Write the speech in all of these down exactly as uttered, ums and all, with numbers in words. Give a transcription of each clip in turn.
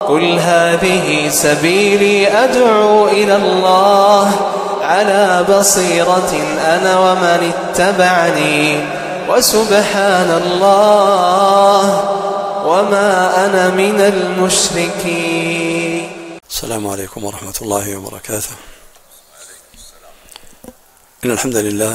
قل هذه سبيلي أدعو إلى الله على بصيرة أنا ومن اتبعني وسبحان الله وما أنا من المشركين. السلام عليكم ورحمة الله وبركاته. إن الحمد لله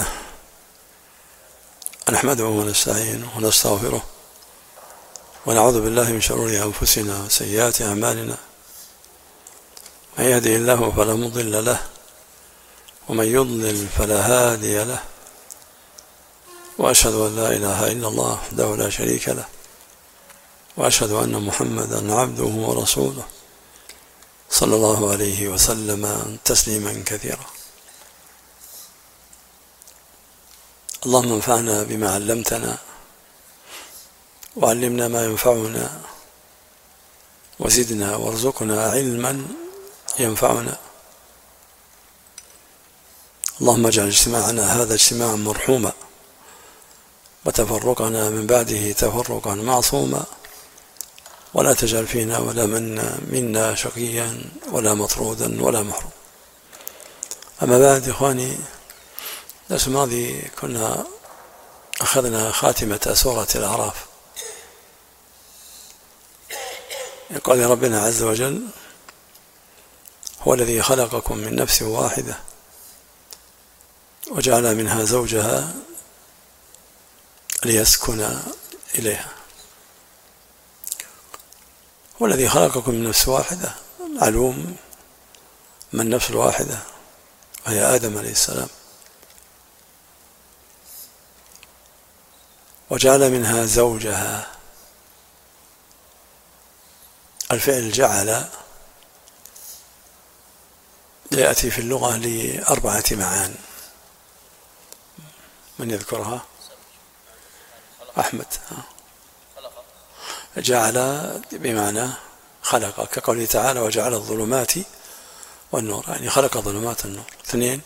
نحمده ونستعينه ونستغفره ونعوذ بالله من شرور أنفسنا وسيئات أعمالنا، من يهده الله فلا مضل له ومن يضلل فلا هادي له، وأشهد أن لا إله إلا الله وحده لا شريك له، وأشهد أن محمدا عبده ورسوله صلى الله عليه وسلم تسليما كثيرا. اللهم انفعنا بما علمتنا وعلمنا ما ينفعنا وزدنا وارزقنا علما ينفعنا. اللهم اجعل اجتماعنا هذا اجتماعا مرحوما وتفرقنا من بعده تفرقا معصوما، ولا تجعل فينا ولا منا منا شقيا ولا مطرودا ولا محروم. أما بعد إخواني، الدرس الماضي كنا أخذنا خاتمة سورة الأعراف. يقول ربنا عز وجل: هو الذي خلقكم من نفس واحدة وجعل منها زوجها ليسكن إليها. هو الذي خلقكم من نفس واحدة، معلوم من النفس الواحدة وهي آدم عليه السلام، وجعل منها زوجها. الفعل جعل يأتي في اللغة لأربعة معان، من يذكرها؟ أحمد. جعل بمعنى خلق، كقوله تعالى: وجعل الظلمات والنور، يعني خلق الظلمات النور. اثنين،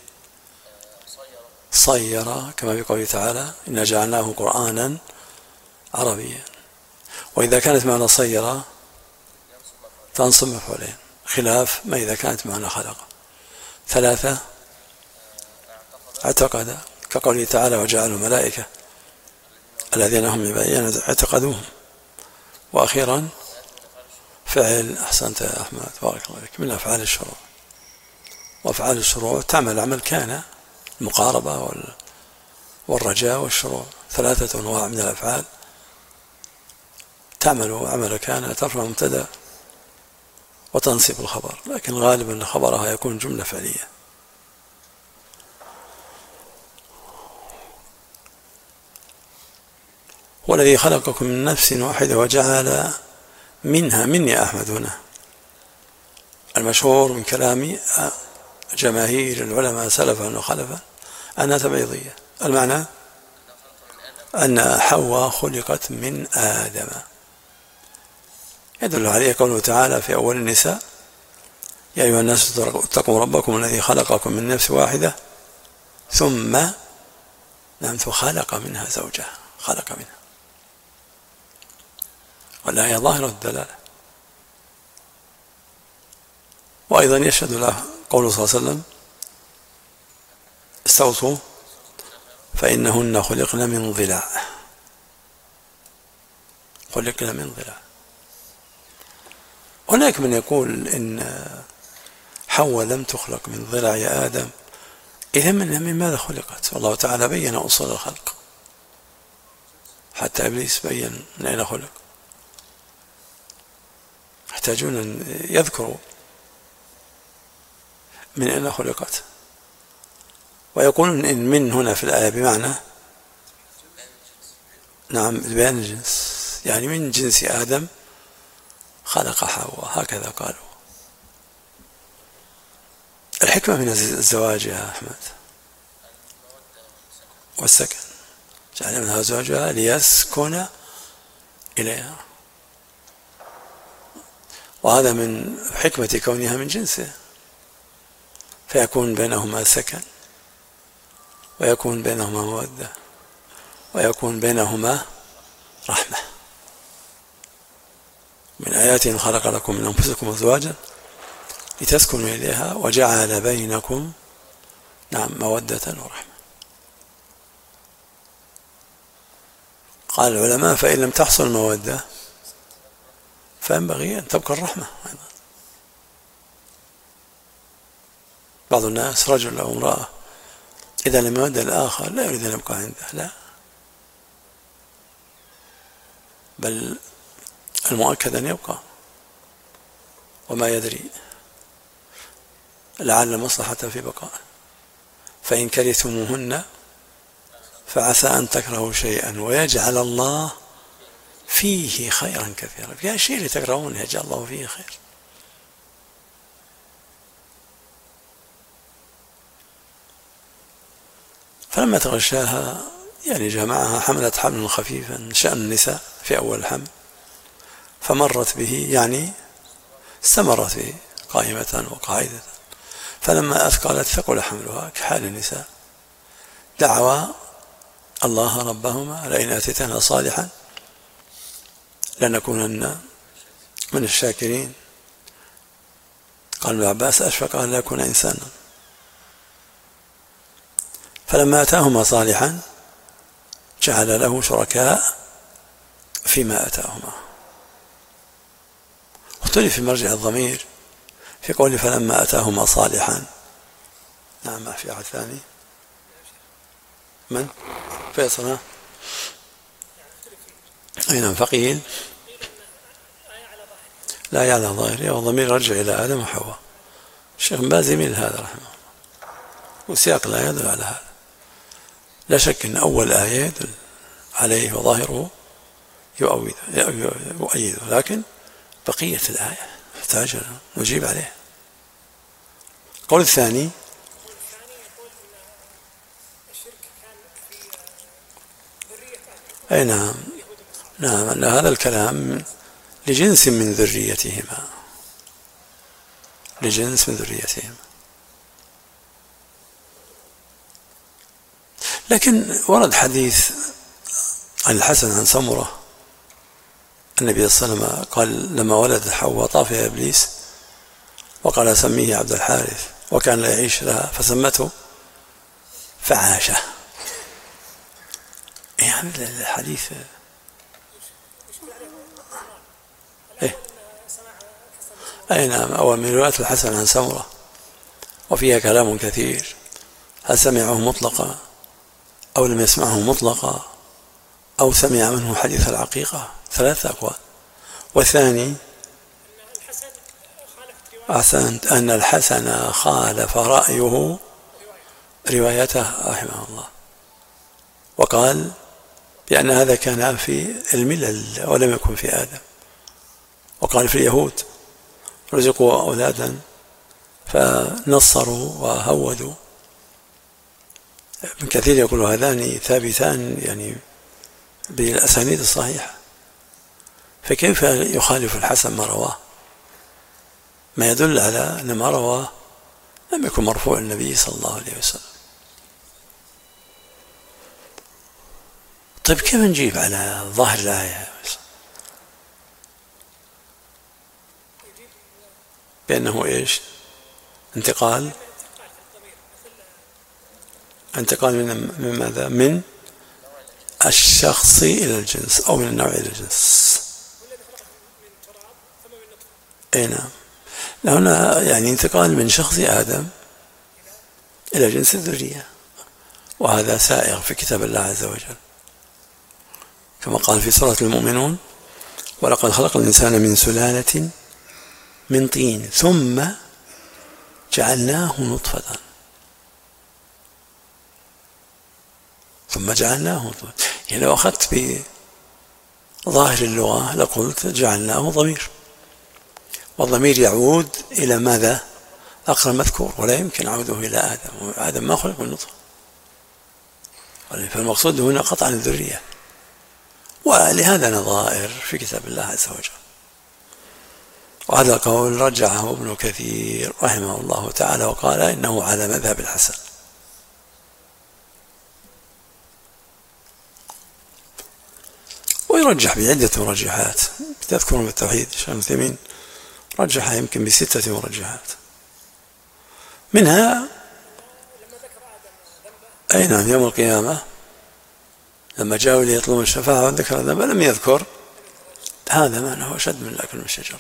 صير، كما في قوله تعالى: إنا جعلناه قرآنا عربيا. وإذا كانت معنى صير تنصب مفعولين، خلاف ما إذا كانت معنى خلق. ثلاثة، اعتقد، كقوله تعالى: وجعلوا الملائكة الذين هم عبادنا اعتقدوهم. وأخيرا فعل، أحسنت يا أحمد بارك الله فيك، من أفعال الشروع. وأفعال الشروع تعمل عمل كان، المقاربة والرجاء والشروع، ثلاثة أنواع من الأفعال تعمل عمل كان، ترفع مبتدأ وتنصب الخبر، لكن غالبا خبرها يكون جملة فعلية. هو الذي خلقكم من نفس واحدة وجعل منها، من يا أحمد هنا المشهور من كلام جماهير العلماء سلفا وخلفا أنها تبعيضية. المعنى أن حواء خلقت من آدم. يدل عليه قوله تعالى في أول النساء: يا أيها الناس اتقوا ربكم الذي خلقكم من نفس واحدة ثم نعم خلق منها زوجها، خلق منها. والآية ظاهرة الدلالة. وأيضا يشهد له قوله صلى الله عليه وسلم: استوصوا فإنهن خلقن من ضلع، خلقن من ضلع. هناك من يقول إن حواء لم تخلق من ضلع يا آدم، إذا منها من ماذا خلقت؟ والله تعالى بين أصول الخلق، حتى إبليس بين من أين خلق. يحتاجون أن يذكروا من أين خلقت. ويقولون إن من هنا في الآية بمعنى نعم بيان الجنس، يعني من جنس آدم خلق حواء، هكذا قالوا. الحكمة من الزواج يا أحمد والسكن، جعل منها زوجها ليسكن إليها، وهذا من حكمة كونها من جنسه، فيكون بينهما سكن، ويكون بينهما مودة، ويكون بينهما رحمة. من آياته خلق لكم من أنفسكم أزواجا لتسكنوا إليها وجعل بينكم نعم مودة ورحمة. قال العلماء فإن لم تحصل المودة فينبغي أن تبقى الرحمة. بعض الناس رجل أو امرأة إذا لم يود الآخر لا يريد أن يبقى عنده، لا، بل المؤكد أن يبقى، وما يدري لعل المصلحة في بقائه. فإن كرهتموهن فعسى أن تكرهوا شيئا ويجعل الله فيه خيرا كثيرا. في شيء اللي تكرهون يجعل الله فيه خير. فلما تغشاها يعني جمعها حملت حملا خفيفا، شأن النساء في أول الحمل، فمرت به يعني استمرت به قائمة وقاعدة، فلما أثقلت ثقل حملها كحال النساء، دعوا الله ربهما لئن آتيتنا صالحا لنكونن من الشاكرين. قال ابن عباس أشفق أن لا يكون إنسانا، فلما أتاهما صالحا جعل له شركاء فيما أتاهما. اختلف في مرجع الضمير في قوله فلما أتاهما صالحا. نعم، ما في أحد ثاني؟ من؟ فيصل. أي نعم. فقيل لا يعلى ظاهره، والضمير يرجع إلى آدم وحواء. الشيخ باز يميل هذا رحمه الله، وسياق لا يدل على هذا. لا شك أن أول آية يدل عليه وظاهره يؤيده، لكن بقية الآية تحتاج نجيب عليه. القول الثاني أي نعم نعم أن هذا الكلام لجنس من ذريتهما، لجنس من ذريتهما. لكن ورد حديث عن الحسن عن سمرة النبي صلى الله عليه وسلم قال لما ولدت حواء طاف يا إبليس وقال سميه عبد الحارث، وكان لا يعيش لها فسمته فعاشه. يعني الحديث إيه؟ أي نعم. أول من رواية الحسن عن سمرة، وفيها كلام كثير، هل سمعه مطلقا أو لم يسمعه مطلقا أو سمع منه حديث العقيقة، ثلاثة أقوال. والثاني أحسنت أن الحسن خالف رأيه روايته رحمه الله، وقال بأن هذا كان في الملل ولم يكن في آدم، وقال في اليهود رزقوا أولادا فنصروا وهودوا. ابن كثير يقول هذان ثابتان يعني بالأسانيد الصحيحة، فكيف يخالف الحسن ما رواه؟ ما يدل على أن ما رواه لم يكن مرفوع النبي صلى الله عليه وسلم. طيب كيف نجيب على ظاهر الآية بأنه إيش؟ انتقال انتقال من من ماذا؟ من الشخص إلى الجنس أو من النوع إلى الجنس. أي نعم. هنا يعني انتقال من شخص آدم إلى جنس الذرية، وهذا سائغ في كتاب الله عز وجل، كما قال في سورة المؤمنون ولقد خلق الإنسان من سلالة من طين ثم جعلناه نطفة ثم جعلناه نطفة. يعني لو أخذت بظاهر اللغة لقلت جعلناه ضمير، والضمير يعود إلى ماذا؟ أقرب مذكور، ولا يمكن عوده إلى آدم، آدم ما خلق من نطفة، فالمقصود هنا قطعا الذرية. ولهذا نظائر في كتاب الله عز وجل. وهذا القول رجعه ابن كثير رحمه الله تعالى وقال إنه على مذهب الحسن. ويرجح بعدة مرجحات تذكرون بالتوحيد. الشيخ ابن عثيمين رجحها يمكن بستة مرجحات، منها أي نعم يوم القيامة لما جاءوا ليطلبوا الشفاعة وذكر الذنب لم يذكر، هذا معناه أشد من الأكل من الشجرة.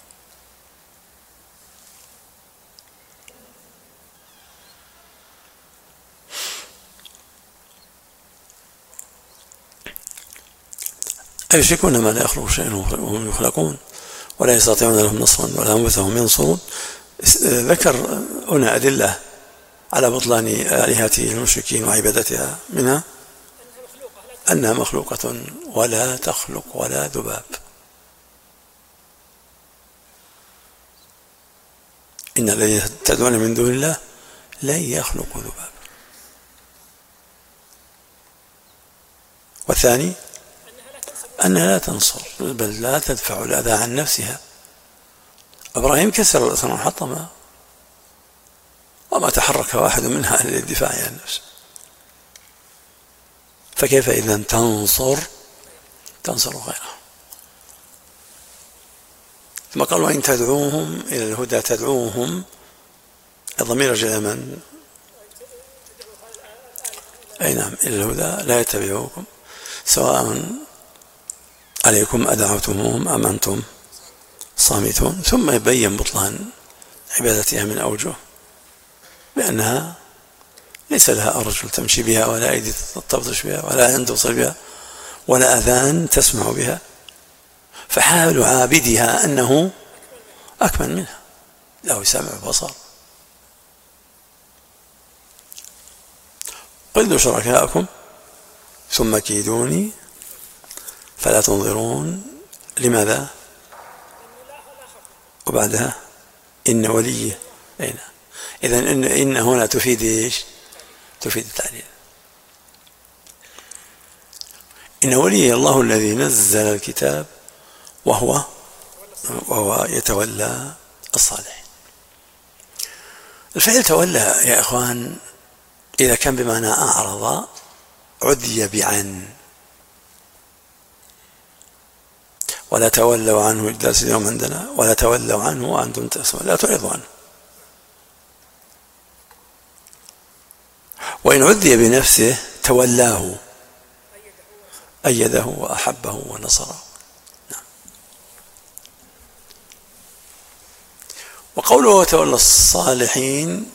أيشركون ما لا يخلق شيئا وهم يخلقون ولا يستطيعون لهم نصرا ولا أنفسهم ينصرون. ذكر هنا أدلة على بطلان آلهة المشركين وعبادتها، منها أنها مخلوقة ولا تخلق ولا ذباب. إن الذين تدعون من دون الله لن يخلقوا ذباب. والثاني أنها لا تنصر بل لا تدفع الأذى عن نفسها. إبراهيم كسر الأصنام وحطمها وما تحرك واحد منها للدفاع عن نفسه، فكيف إذا تنصر تنصر غيره؟ ثم قال وإن تدعوهم إلى الهدى تدعوهم، الضمير رجع من؟ أي نعم إلى الهدى لا يتبعوكم سواء عليكم أدعوتموهم أم أنتم صامتون. ثم يبين بطلان عبادتها من أوجه، بأنها ليس لها أرجل تمشي بها ولا أيدي تبطش بها ولا عين توصل بها ولا أذان تسمع بها، فحال عابدها أنه أكمل منها، له سمع وبصر. قلوا شركاءكم ثم كيدوني فلا تنظرون. لماذا؟ وبعدها إن وليه أين؟ إذن إن, إن هنا تفيد إيش؟ تفيد التعليل. إن ولي الله الذي نزل الكتاب وهو وهو يتولى الصالحين. الفعل تولى يا إخوان إذا كان بمعنى أعرض عدي بعن، ولا تولوا عنه الدرس اليوم عندنا ولا تولوا عنه وأنتم تسمعون، لا تعرضوا عنه. وإن عدي بنفسه تولاه أيده وأحبه ونصره. نعم. وقوله وتولى الصالحين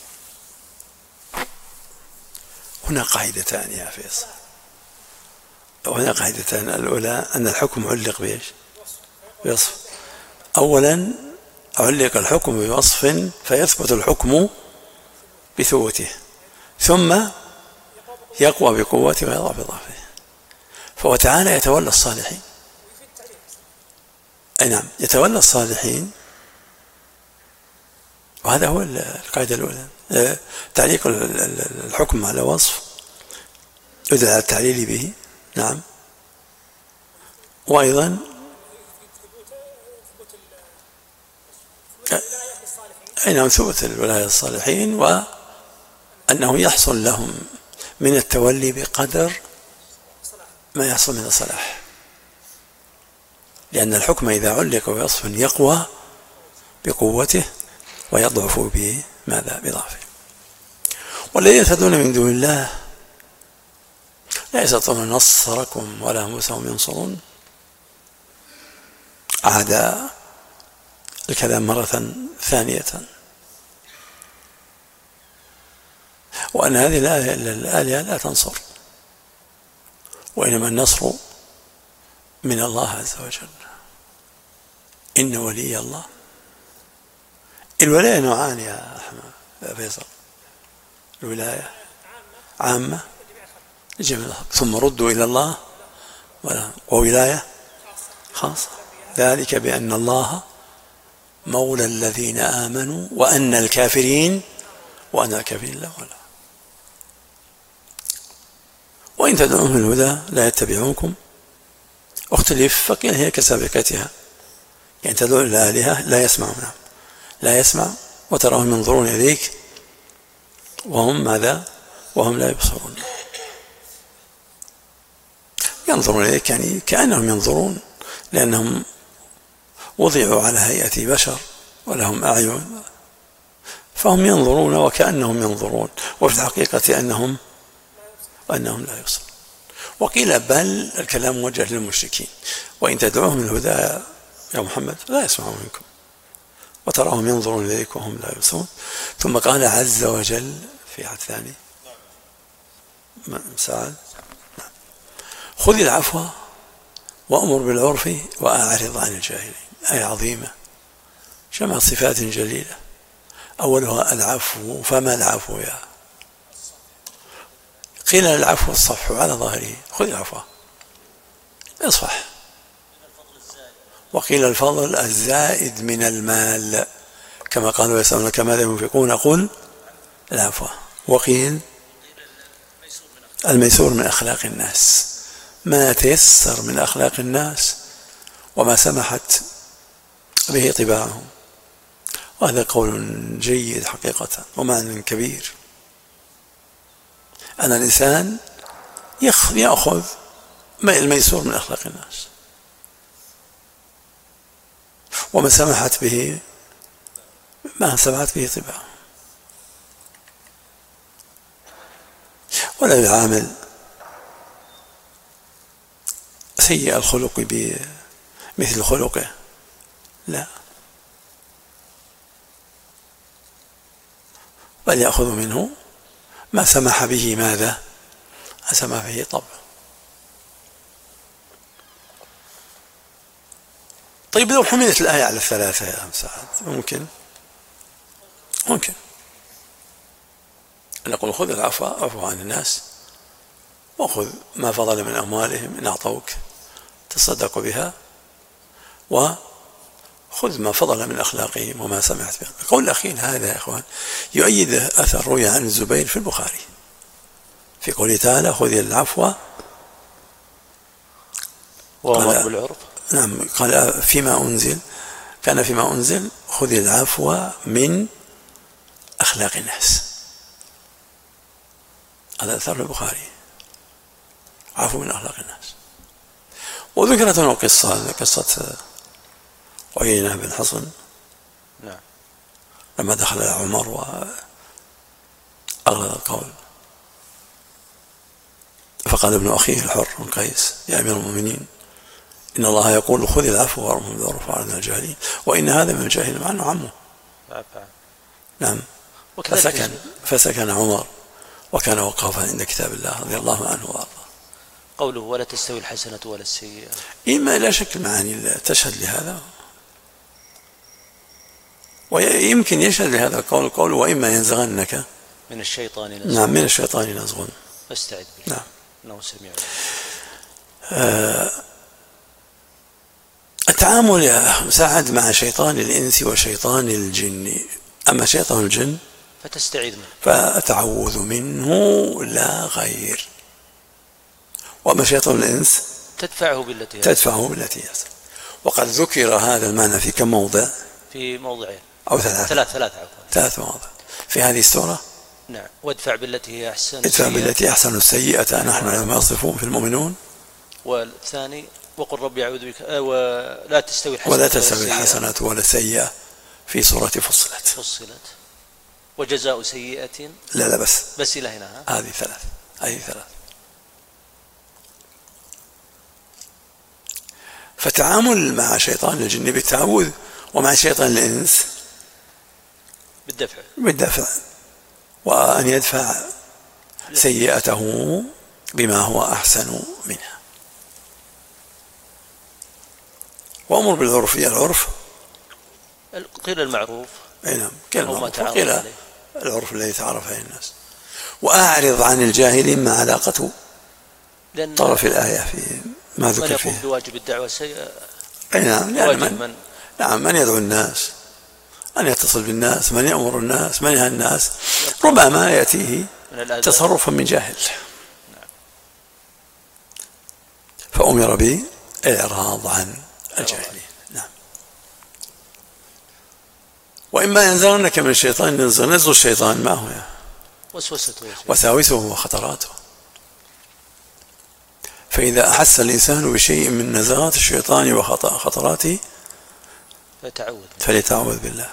هنا قاعدتان يا فيصل، وهنا قاعدتان. الأولى أن الحكم علق بإيش؟ بوصف. أولا علق الحكم بوصف فيثبت الحكم بثبوته، ثم يقوى بقوته ويضعف بضعفه. فهو تعالى يتولى الصالحين، أي نعم يتولى الصالحين، وهذا هو القاعدة الأولى. تعليق الحكم على وصف يدل على التعليل به. نعم. وأيضا أي نعم ثبوت الولاية الصالحين، وأنه يحصل لهم من التولي بقدر ما يحصل من الصلاح، لأن الحكم إذا علق بوصف يقوى بقوته ويضعف بماذا؟ بضعفه. والذين تدعون من دون الله لا يستطيعون نصركم ولا أنفسهم ينصرون. عاد الكلام مرة ثانية، وأن هذه الآلهة لا تنصر، وإنما النصر من الله عز وجل. إن ولي الله. الولاية نوعان يا أحمد يا فيصل، الولاية عامة جميع الخلق ثم ردوا إلى الله، وولاية خاصة، ذلك بأن الله مولى الذين آمنوا وأن الكافرين وأن الكافرين لا ولا. وإن تدعوهم الهدى لا يتبعوكم. اختلف فقيل هي كسابقتها، يعني تدعو الآلهة لا يسمعون، لا يسمع، وتراهم ينظرون إليك وهم ماذا؟ وهم لا يبصرون. ينظرون إليك يعني كأنهم ينظرون، لأنهم وضعوا على هيئة بشر ولهم أعين، فهم ينظرون وكأنهم ينظرون، وفي الحقيقة أنهم أنهم لا يبصرون. وقيل بل الكلام موجه للمشركين، وإن تدعوهم الهدى يا محمد لا يسمعون منكم وتراهم ينظرون إليك وهم لا يبصرون. ثم قال عز وجل في حد ثاني سعد خذ العفو وأمر بالعرف وأعرض عن الجاهلين. آية عظيمة جمع صفات جليلة، أولها العفو. فما العفو؟ يا قيل العفو الصفح على ظاهره، خذ العفو اصفح. وقيل الفضل الزائد من المال، كما قالوا يسألونك ماذا ينفقون قل العفو. وقيل الميسور من أخلاق الناس، ما تيسر من أخلاق الناس وما سمحت به طباعهم. وهذا قول جيد حقيقة ومعنى كبير، أن الإنسان يأخذ الميسور من أخلاق الناس وما سمحت به ما سمحت به طباعهم، ولا يعامل سيء الخلق بمثل خلقه، لا، بل يأخذ منه ما سمح به ماذا؟ ما سمح به طبعا. طيب لو حملت الآية على الثلاثة يا مساعد ممكن ممكن نقول خذ العفو عفو عن الناس، وخذ ما فضل من أموالهم إن أعطوك تصدق بها، وخذ ما فضل من أخلاقهم وما سمعت به. القول الأخير هذا يا إخوان يؤيد أثر روي عن الزبير في البخاري في قوله تعالى خذ العفو وأمر بالعرف. نعم، قال فيما أنزل كان فيما أنزل خذ العفو من أخلاق الناس، هذا أثر البخاري، عفو من أخلاق الناس. وذكرت هنا قصة قصة عيينة بن حصن نعم لما دخل عمر وأغلق القول، فقال ابن أخيه الحر بن قيس يا أمير المؤمنين إن الله يقول خذ العفو وأمر بالعرف وأعرض عن الجاهلين، وإن هذا من الجاهلين مع أنه عمه. نعم. فسكن فسكن عمر وكان وقافا عند كتاب الله رضي الله عنه وارضاه. قوله ولا تستوي الحسنة ولا السيئة، إما لا شك معاني تشهد لهذا، ويمكن يشهد لهذا القول القول وإما ينزغنك من الشيطان نزغ. نعم من الشيطان نزغ فاستعذ بالله نعم إنه سميع. آه التعامل يا مساعد مع شيطان الإنس وشيطان الجن، أما شيطان الجن فتستعيذ منه فأتعوذ منه لا غير، وأما شيطان الإنس تدفعه بالتي تدفعه بالتي هي أحسن. وقد ذكر هذا المعنى في كم موضع؟ في موضعين أو ثلاثة ثلاث ثلاث عفوا ثلاث مواضع في هذه السورة. نعم. وادفع بالتي هي أحسن ادفع بالتي أحسن السيئة نحن على ما يصفون في المؤمنون. والثاني وقل ربي أعوذ بك آه ولا تستوي الحسنة ولا تستوي الحسنة ولا السيئة في سورة فصلت فصلت وجزاء سيئة لا لا بس بس إلى هنا هذه ثلاث هذه ثلاث. فتعامل مع شيطان الجن بالتعوذ، ومع شيطان الإنس بالدفع بالدفع، وأن يدفع سيئته بما هو أحسن منها. وأمر بالعرف، يا العرف قيل المعروف أي نعم كلمة قيل العرف الذي تعرف عليه الناس. وأعرض عن الجاهلين ما علاقته طرف الآية في ما ذكر فيه. من يقوم بواجب الدعوة سيئة أي نعم يعني من, من نعم من يدعو الناس، من يتصل بالناس، من يأمر الناس، من ينهى الناس، ربما يأتيه تصرفا من جاهل. فأمر بالإعراض عن الجاهلين. نعم. وإما ينزغنك من الشيطان ينزغ نزغ الشيطان ما هو وسوسته وساوسه وخطراته. فإذا أحس الإنسان بشيء من نزغات الشيطان وخطراته فليتعوذ بالله.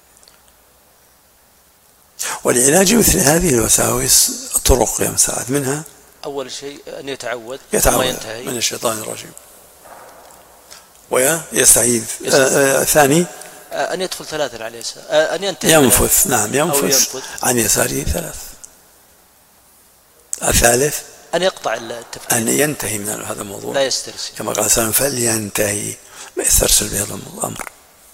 ولعلاج مثل هذه الوساوس طرق يا مساعد، منها أول شيء أن يتعوذ يتعوذ من الشيطان الرجيم ويستعيذ. آه ثاني أن يدخل ثلاثة على اليسار، أن ينتهي ينفث. نعم ينفث عن يساره ثلاث. الثالث أن يقطع التفكير، أن ينتهي من هذا الموضوع، لا يسترسل كما قال سلام فلينتهي، ما يسترسل بهذا الأمر.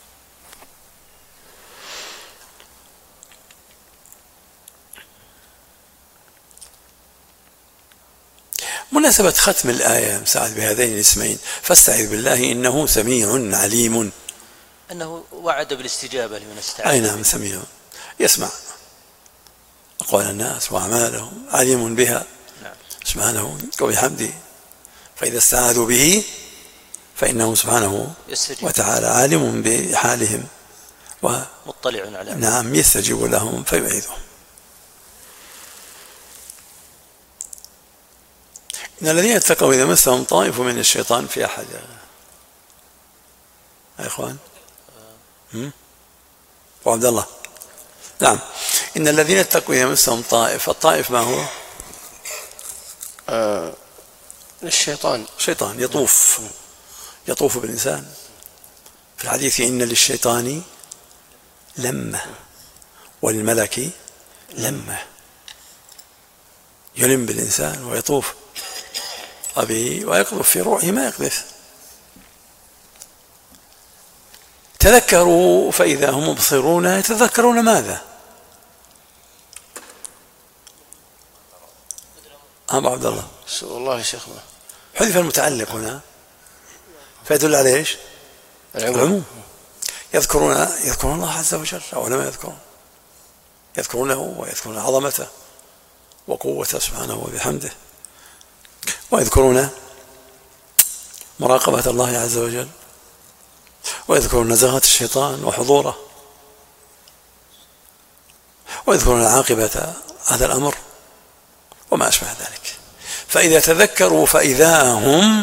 مناسبة ختم الآية مساعد بهذين الاسمين فاستعذ بالله إنه سميع عليم، أنه وعد بالاستجابة لمن استعاذ. أي نعم، سميع يسمع أقوال الناس وأعمالهم، عليم بها نعم. سبحانه وبحمده. فإذا استعاذوا به فإنه سبحانه يستجيب وتعالى عالم بحالهم ومطلع على نعم يستجيب لهم فيعيذهم. إن الذين اتقوا إذا مسهم طائف من الشيطان في أحد يا إخوان وعبد الله. نعم، إن الذين اتقوا إذا مسهم طائف، الطائف ما هو؟ آه الشيطان. شيطان يطوف يطوف بالإنسان. في الحديث إن للشيطان لمة وللملك لمة، يلم بالإنسان ويطوف به ويقذف في روحه ما يقذف. تذكروا فإذا هم مبصرون. يتذكرون ماذا؟ أبو عبد الله. والله شيخنا حذف المتعلق هنا فيدل على ايش؟ العموم. يذكرون يذكرون الله عز وجل أو لما يذكرون يذكرونه ويذكرون عظمته وقوته سبحانه وبحمده، ويذكرون مراقبة الله عز وجل، ويذكرون نزغات الشيطان وحضوره، ويذكرون عاقبة هذا الأمر وما أشبه ذلك. فإذا تذكروا فإذا هم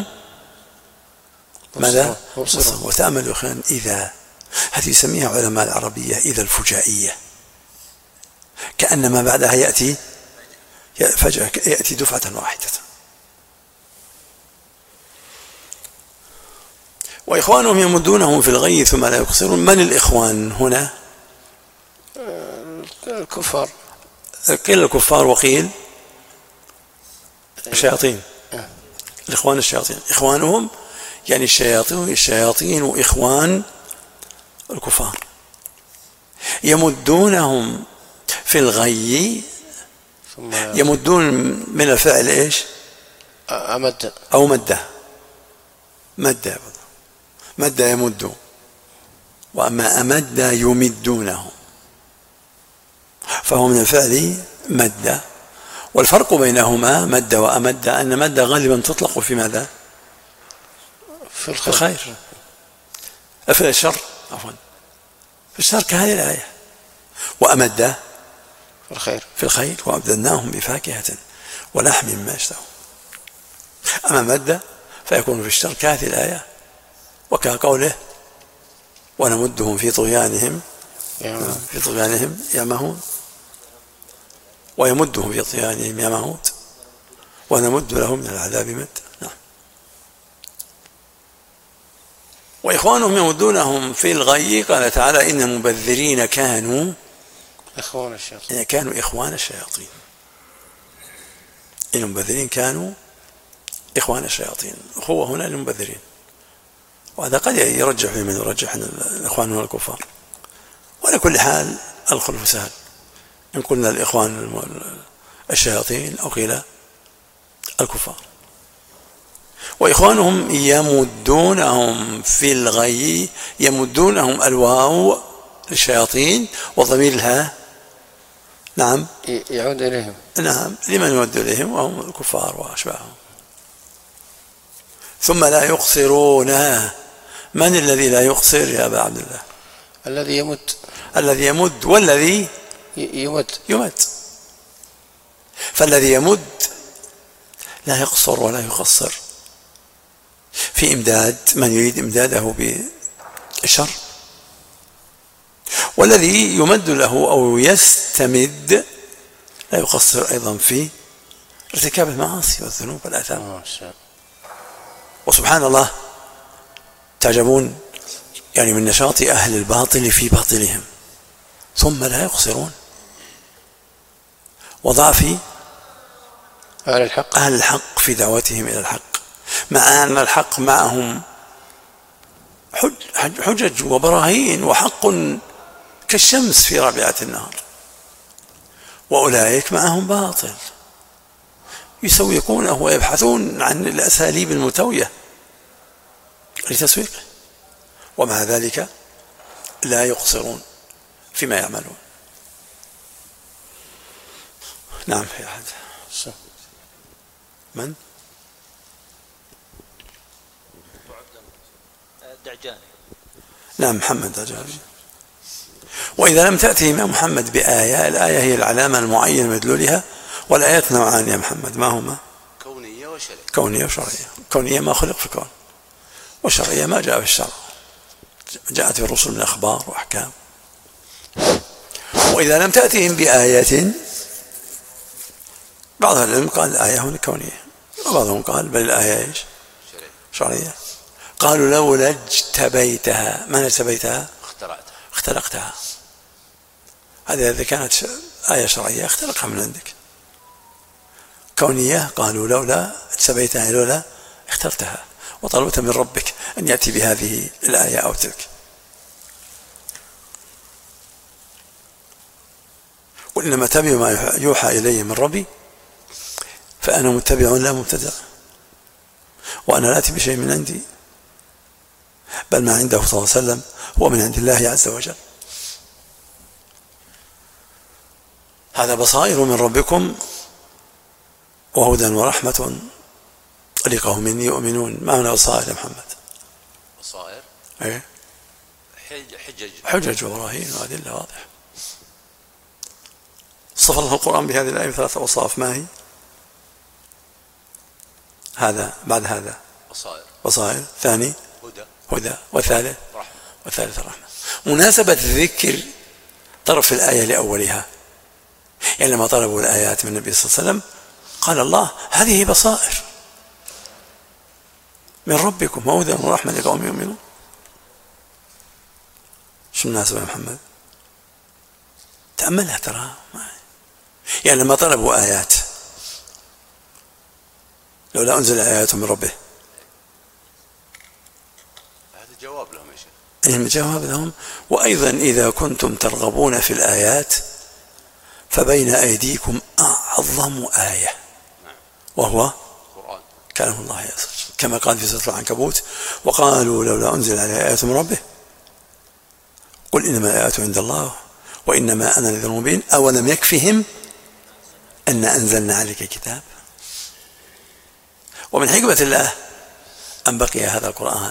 ماذا؟ وتأملوا أخوان إذا، هذه يسميها علماء العربية إذا الفجائية، كأن ما بعدها يأتي فجأة يأتي دفعة واحدة. وإخوانهم يمدونهم في الغي ثم لا يقصرون. من الإخوان هنا؟ الكفار. قيل الكفار وقيل الشياطين. الإخوان الشياطين، إخوانهم يعني الشياطين الشياطين وإخوان الكفار. يمدونهم في الغي، يمدون من الفعل إيش؟ أمد أو مده. مده مد يمد، وأما أمد يمدونه، فهو من الفعل مد. والفرق بينهما مد وأمد أن مد غالبا تطلق في ماذا؟ في الخير, الخير. في الشر عفوا في الشر كهذه الآية. وأمد في الخير في الخير وأبدلناهم بفاكهة ولحم مما يشتهون. أما مد فيكون في الشر كهذه الآية، وكقوله ونمدهم في طغيانهم في طغيانهم يعمهون، ويمدهم في طغيانهم يعمهون ونمد لهم من العذاب مد. نعم. وإخوانهم يمدونهم في الغي. قال تعالى إن المبذرين كانوا إخوان الشياطين، كانوا إخوان الشياطين. إن المبذرين كانوا إخوان الشياطين. هو هنا للمبذرين، وهذا قد يرجح في من يرجح الإخوان هنا الكفار. وعلى كل حال الخلف سهل، إن قلنا الإخوان الشياطين أو قيل الكفار. وإخوانهم يمدونهم في الغي، يمدونهم الواو للشياطين والضمير الها نعم يعود إليهم. نعم لمن يود إليهم وهم الكفار وأشباههم. ثم لا يقصرون. من الذي لا يقصر يا أبا عبد الله؟ الذي يمد. الذي يمد والذي يمد يمد. فالذي يمد لا يقصر ولا يقصر، في إمداد من يريد إمداده بالشر، والذي يمد له أو يستمد لا يقصر أيضا في ارتكاب المعاصي والذنوب والآثام. وسبحان الله تعجبون يعني من نشاط أهل الباطل في باطلهم، ثم لا يقصرون، وضعف أهل الحق أهل الحق في دعوتهم إلى الحق، مع أن الحق معهم حجج وبراهين وحق كالشمس في رابعة النهار، وأولئك معهم باطل يسوقونه ويبحثون عن الأساليب المتوية لتسويقه، ومع ذلك لا يقصرون فيما يعملون. نعم. في أحد من؟ الدعجاني. نعم محمد دعجاني. وإذا لم تأتي إمام محمد بآية، الآية هي العلامة المعينة مدلولها، والآيات نوعان يا محمد، ما هما؟ كونية وشرعية. كونية وشرعية. كونية ما خلق في الكون، وشرعية ما جاء في الشرع، جاءت في الرسل من أخبار وأحكام. وإذا لم تأتهم بآية، بعض العلم قال الآية هنا كونية، وبعضهم قال بل الآية إيش؟ شرعية. قالوا لولا اجتبيتها، ما اجتبيتها؟ اخترعتها اختلقتها. هذه إذا كانت آية شرعية اختلقها من عندك. كونية قالوا لولا اجتبيتها، لولا اخترتها وطلبت من ربك أن يأتي بهذه الآية أو تلك. وإنما اتبعوا ما يوحى إلي من ربي فأنا متبع لا مبتدع، وأنا لا أتي بشيء من عندي، بل ما عنده صلى الله عليه وسلم هو من عند الله عز وجل. هذا بصائر من ربكم وهدى ورحمة لقوم يؤمنون. ما معنى بصائر يا محمد؟ بصائر ايه؟ حجج حجج وبراهين وأدلة واضحة. صف الله القرآن بهذه الآية ثلاثة أوصاف، ما هي؟ هذا بعد هذا بصائر بصائر، ثاني هدى هدى، والثالث رحمة، والثالث الرحمة. مناسبة ذكر طرف الآية لأولها، يعني لما طلبوا الآيات من النبي صلى الله عليه وسلم قال الله هذه بصائر من ربكم وهدى ورحمة لقوم يؤمنون. شو المناسبة يا محمد؟ تأملها ترى. يعني لما طلبوا آيات لولا أنزل آيات من ربه، هذا جواب لهم يا شيخ. يعني جواب لهم. وأيضا إذا كنتم ترغبون في الآيات فبين أيديكم أعظم آية وهو القرآن كلام الله عز وجل، كما قال في سورة العنكبوت وقالوا لولا أنزل عليه آيات من ربه قل إنما الآيات عند الله وإنما أنا نذير مبين أولم يكفهم أن أنزلنا عليك كتاب. ومن حكمة الله أن بقي هذا القرآن.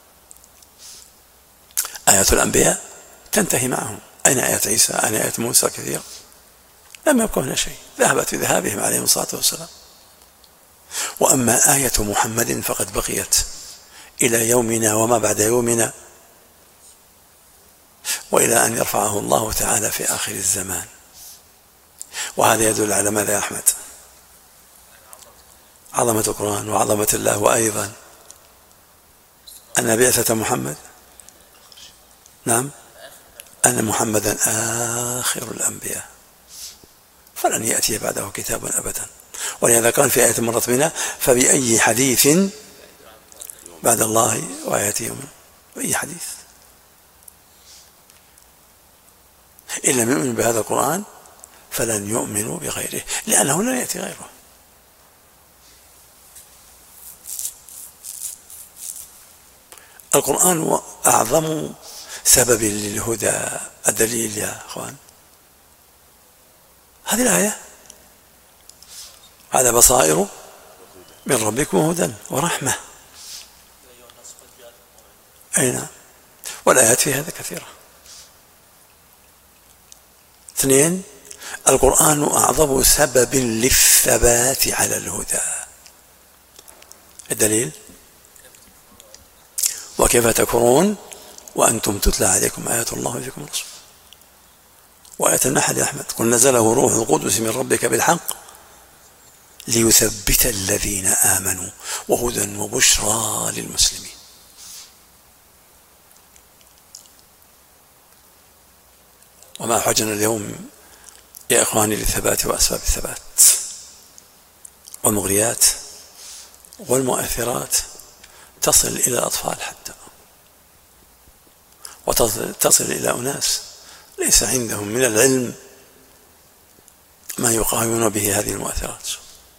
آيات الأنبياء تنتهي معهم، أين آيات عيسى؟ أين آيات موسى؟ كثيرة لم يبقى هنا شيء، ذهبت بذهابهم عليهم الصلاة والسلام. وأما آية محمد فقد بقيت إلى يومنا وما بعد يومنا، وإلى أن يرفعه الله تعالى في آخر الزمان. وهذا يدل على ماذا يا أحمد؟ عظمة القرآن وعظمة الله، وأيضا أن بعثة محمد، نعم، أن محمدا آخر الأنبياء فلن يأتي بعده كتاب أبدا. ولهذا قال في آية مرت بنا فبأي حديث بعد الله وآياته يؤمنون. بأي حديث إن لم يؤمنوا بهذا القرآن فلن يؤمنوا بغيره، لأنه لا يأتي غيره. القرآن أعظم سبب للهدى. الدليل يا أخوان هذه الآية، هذا بصائر من ربكم هدى ورحمة. أي نعم، والآيات في هذا كثيرة. اثنين، القرآن أعظم سبب للثبات على الهدى. الدليل وكيف تكفرون وأنتم تتلى عليكم آيات الله فيكم رسول. وآية النحل يا أحمد قل نزله روح القدس من ربك بالحق ليثبت الذين آمنوا وهدى وبشرى للمسلمين. وما حوجنا اليوم يا إخواني للثبات وأسباب الثبات والمغريات والمؤثرات تصل إلى الأطفال حتى، وتصل إلى أناس ليس عندهم من العلم ما يقاومون به هذه المؤثرات،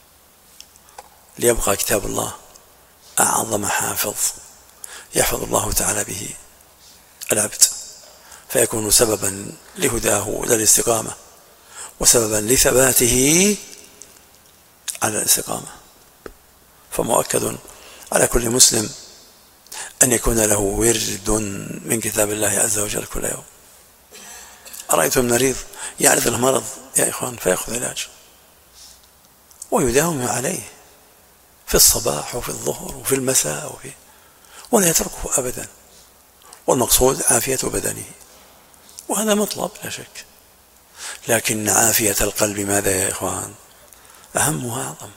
ليبقى كتاب الله أعظم حافظ يحفظ الله تعالى به العبد، فيكون سببا لهداه إلى الاستقامة وسببا لثباته على الاستقامة. فمؤكد على كل مسلم أن يكون له ورد من كتاب الله عز وجل كل يوم. أرأيتم المريض يعرض المرض يا إخوان فيأخذ علاج ويداوم عليه في الصباح وفي الظهر وفي المساء وفي ولا يتركه أبدا، والمقصود عافية بدنه، وهذا مطلب لا شك، لكن عافية القلب ماذا يا إخوان؟ أهم وأعظم.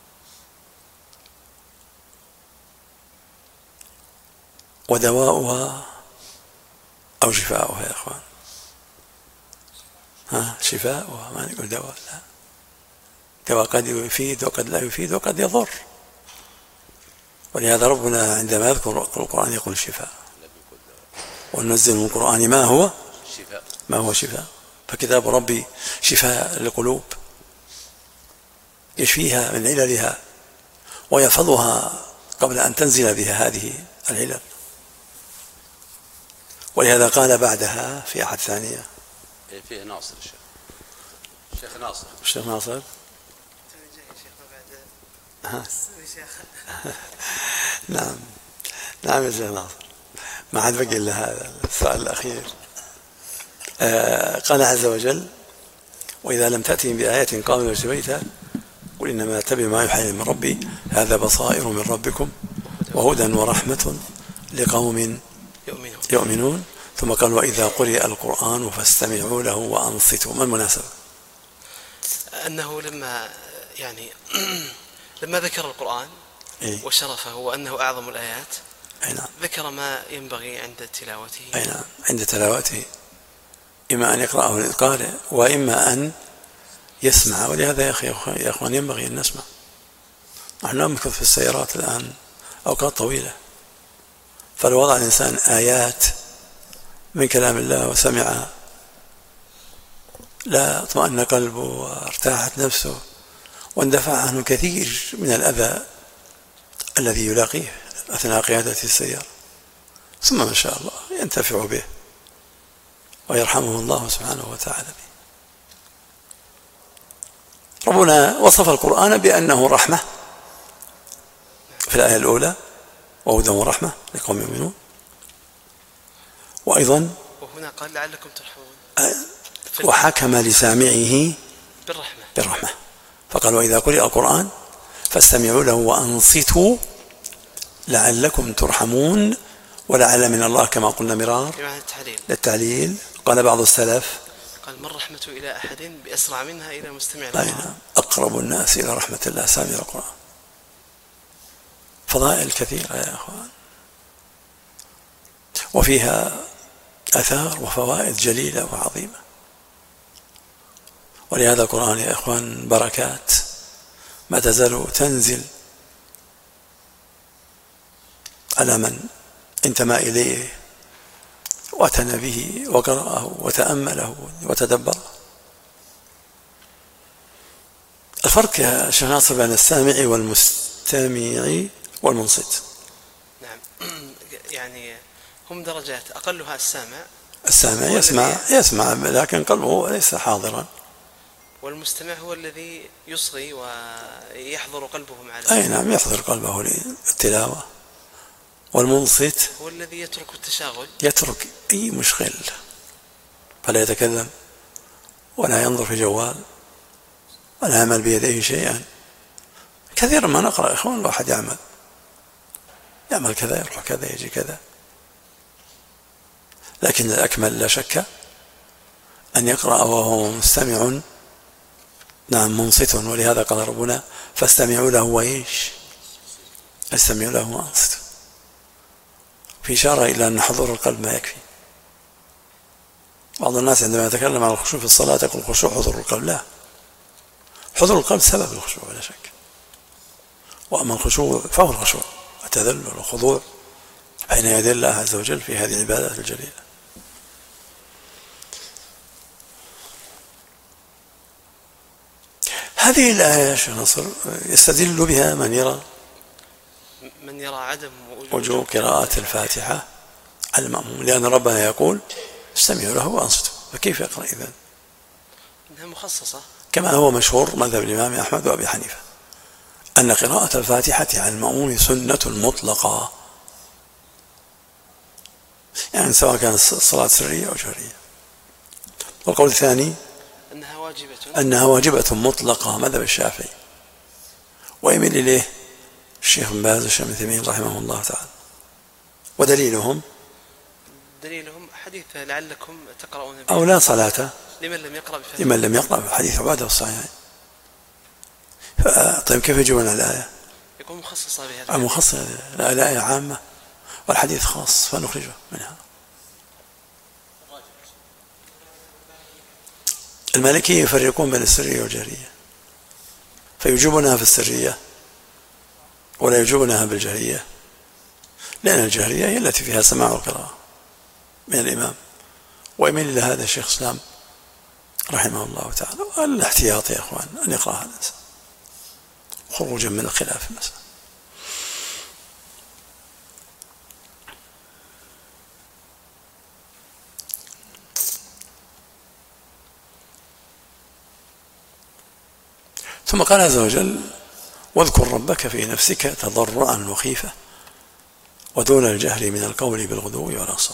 ودواؤها أو شفاؤها يا إخوان؟ ها شفاؤها، ما نقول دواء، لا، دواء قد يفيد وقد لا يفيد وقد يضر، ولهذا ربنا عندما يذكر القرآن يقول شفاء، وننزل من القرآن ما هو شفاء ما هو شفاء. فكتاب ربي شفاء للقلوب يشفيها من عللها ويحفظها قبل أن تنزل بها هذه العلل. ولهذا قال بعدها في أحد ثانية فيه ناصر الشيخ الشيخ ناصر الشيخ ناصر ها. نعم نعم يا شيخ ناصر، ما عاد بقي إلا هذا السؤال الأخير. آه قال عز وجل وإذا لم تأتهم بآية قالوا لو اشتريتها قل إنما أتبع ما يوحى من ربي هذا بصائر من ربكم وهدى ورحمة لقوم يؤمنون. ثم قال وإذا قرئ القرآن فاستمعوا له وأنصتوا. ما المناسبة؟ أنه لما يعني لما ذكر القرآن إيه؟ وشرفه وأنه أعظم الآيات أي نعم. ذكر ما ينبغي عند تلاوته. أي نعم، عند تلاوته إما أن يقرأه للقارئ وإما أن يسمع. ولهذا يا أخي يا أخوان ينبغي أن نسمع. نحن نمكث في السيارات الآن أوقات طويلة، فلو وضع الإنسان آيات من كلام الله وسمع لا اطمأن قلبه وارتاحت نفسه واندفع عنه كثير من الأذى الذي يلاقيه أثناء قيادة السيارة، ثم ما شاء الله ينتفع به ويرحمه الله سبحانه وتعالى به. ربنا وصف القرآن بأنه رحمة في الآية الأولى وهدى ورحمة لقوم يؤمنون، وأيضا وهنا قال لعلكم ترحمون وحكم لسامعه بالرحمة بالرحمة فقال وإذا قرئ القرآن فاستمعوا له وأنصتوا لعلكم ترحمون، ولعل من الله كما قلنا مرار للتعليل. قال بعض السلف قال ما الرحمة إلى أحد بأسرع منها إلى مستمع القرآن. أقرب الناس إلى رحمة الله سامع القرآن. فضائل كثيرة يا أخوان، وفيها أثار وفوائد جليلة وعظيمة. ولهذا القرآن يا إخوان بركات ما تزال تنزل على من انتمى إليه واعتنى به وقرأه وتأمله وتدبره. الفرق يا شيخ ناصر بين السامع والمستمع والمنصت. نعم يعني هم درجات، أقلها السامع السامع يسمع يسمع لكن قلبه ليس حاضرا، والمستمع هو الذي يصغي ويحضر قلبه مع أي نعم يحضر قلبه للتلاوة. والمنصت هو الذي يترك التشاغل، يترك أي مشغل فلا يتكلم ولا ينظر في جوال ولا يعمل بيديه شيئا. كثيرا ما نقرأ إخوان الواحد يعمل يعمل كذا يروح كذا يجي كذا لكن الأكمل لا شك أن يقرأ وهو مستمع نعم منصت، ولهذا قال ربنا فاستمعوا له وإيش استمعوا له وأنصتوا، في إشارة إلى أن حضور القلب ما يكفي. بعض الناس عندما يتكلم عن الخشوع في الصلاة يقول الخشوع حضور القلب، لا، حضور القلب سبب الخشوع ولا شك، وأما الخشوع فهو الخشوع التذلل والخضوع بين يدي الله عز وجل في هذه العبادات الجليلة. هذه الآية يا شيخ نصر يستدل بها من يرى من يرى عدم وجوب قراءة الفاتحة على المأموم، لأن ربنا يقول استمعوا له وأنصتوا، فكيف يقرأ إذن؟ إنها مخصصة كما هو مشهور مذهب الإمام أحمد وأبي حنيفة أن قراءة الفاتحة على المأموم سنة مطلقة، يعني سواء كانت الصلاة سرية أو جهرية. والقول الثاني أنها واجبة أنها واجبة مطلقة مذهب الشافعي، ويميل إليه الشيخ بن باز والشيخ ابن تيمية رحمه الله تعالى. ودليلهم دليلهم حديث لعلكم تقرؤون أو لا صلاة لمن لم يقرأ بفاتحة لمن لم يقرأ بحديث عبادة الصحيحين. طيب كيف يجيبون الآية؟ يكون مخصصة بهذا المخصصة الآية عامة والحديث خاص فنخرجه منها. المالكية يفرقون بين السرية والجهرية، فيجيبونها في السرية ولا يجيبونها بالجهرية، لأن الجهرية هي التي فيها سماع القراءة من الإمام. ويميل إلى هذا الشيخ الإسلام رحمه الله تعالى. والاحتياط يا أخوان أن يقرأ هذا الإنسان خروجا من الخلاف في المسألة. ثم قال عز وجل واذكر ربك في نفسك تضرعا وخيفة ودون الجهر من القول بالغدو والآصال.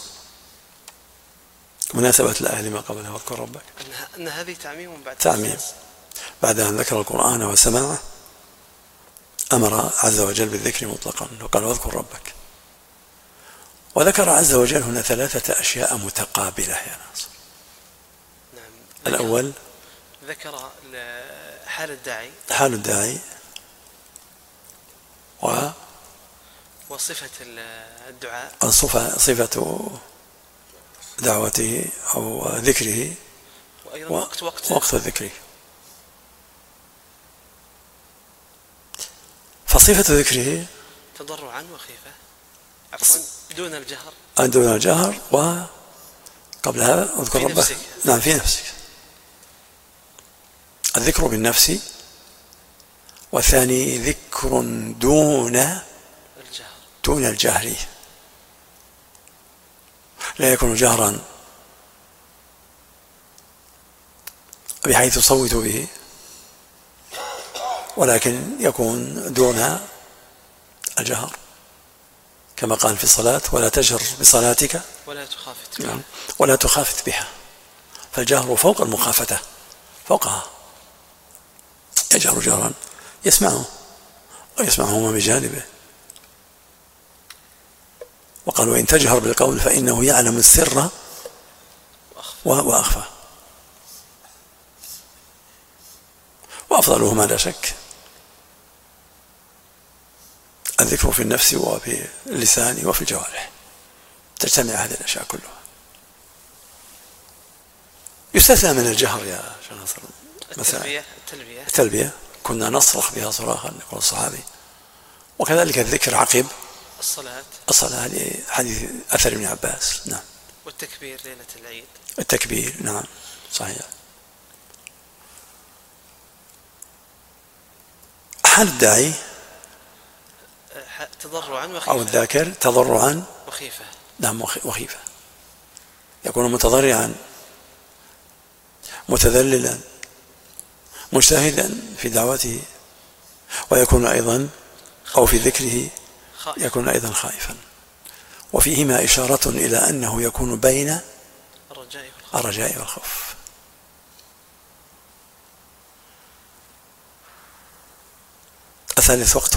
مناسبة الآية لما قبلها واذكر ربك أن هذه تعميم بعد تعميم بعد أن ذكر القرآن وسماعه أمر عز وجل بالذكر مطلقا وقال واذكر ربك. وذكر عز وجل هنا ثلاثة أشياء متقابلة يا ناصر. نعم. الأول ذكر حال الداعي حال الداعي و وصفة الدعاء الصفة صفة دعوته أو ذكره وأيضا وقت وقت وقت ذكره. فصفة ذكره تضرعا وخيفة عفوا دون الجهر دون الجهر وقبلها اذكر ربك نفسك. نعم في نفسك، الذكر بالنفس. والثاني ذكر دون الجهر دون الجهر، لا يكون جهرا بحيث تصوت به، ولكن يكون دون الجهر كما قال في الصلاة ولا تجهر بصلاتك ولا تخافت نعم ولا تخافت بها. فالجهر فوق المخافتة، فوقها، يجهر جهرا يسمعه ويسمعهما بجانبه. وقال وإن تجهر بالقول فإنه يعلم السر وأخفى. وأفضلهما لا شك الذكر في النفس وفي اللسان وفي الجوارح، تجتمع هذه الأشياء كلها. يستثنى من الجهر يا شيخ ناصر التلبية التلبية التلبية كنا نصرخ بها صراخا يقول الصحابي. وكذلك الذكر عقب الصلاة الصلاة لحديث أثر ابن عباس. نعم. والتكبير ليلة العيد التكبير نعم صحيح. حال الداعي تضرعا وخيفة أو الذاكر تضرعا وخيفة نعم وخيفة، يكون متضرعا متذللا مجتهدا في دعوته، ويكون أيضا أو في ذكره يكون أيضا خائفا. وفيهما إشارة إلى أنه يكون بين الرجاء والخوف. الثالث وقت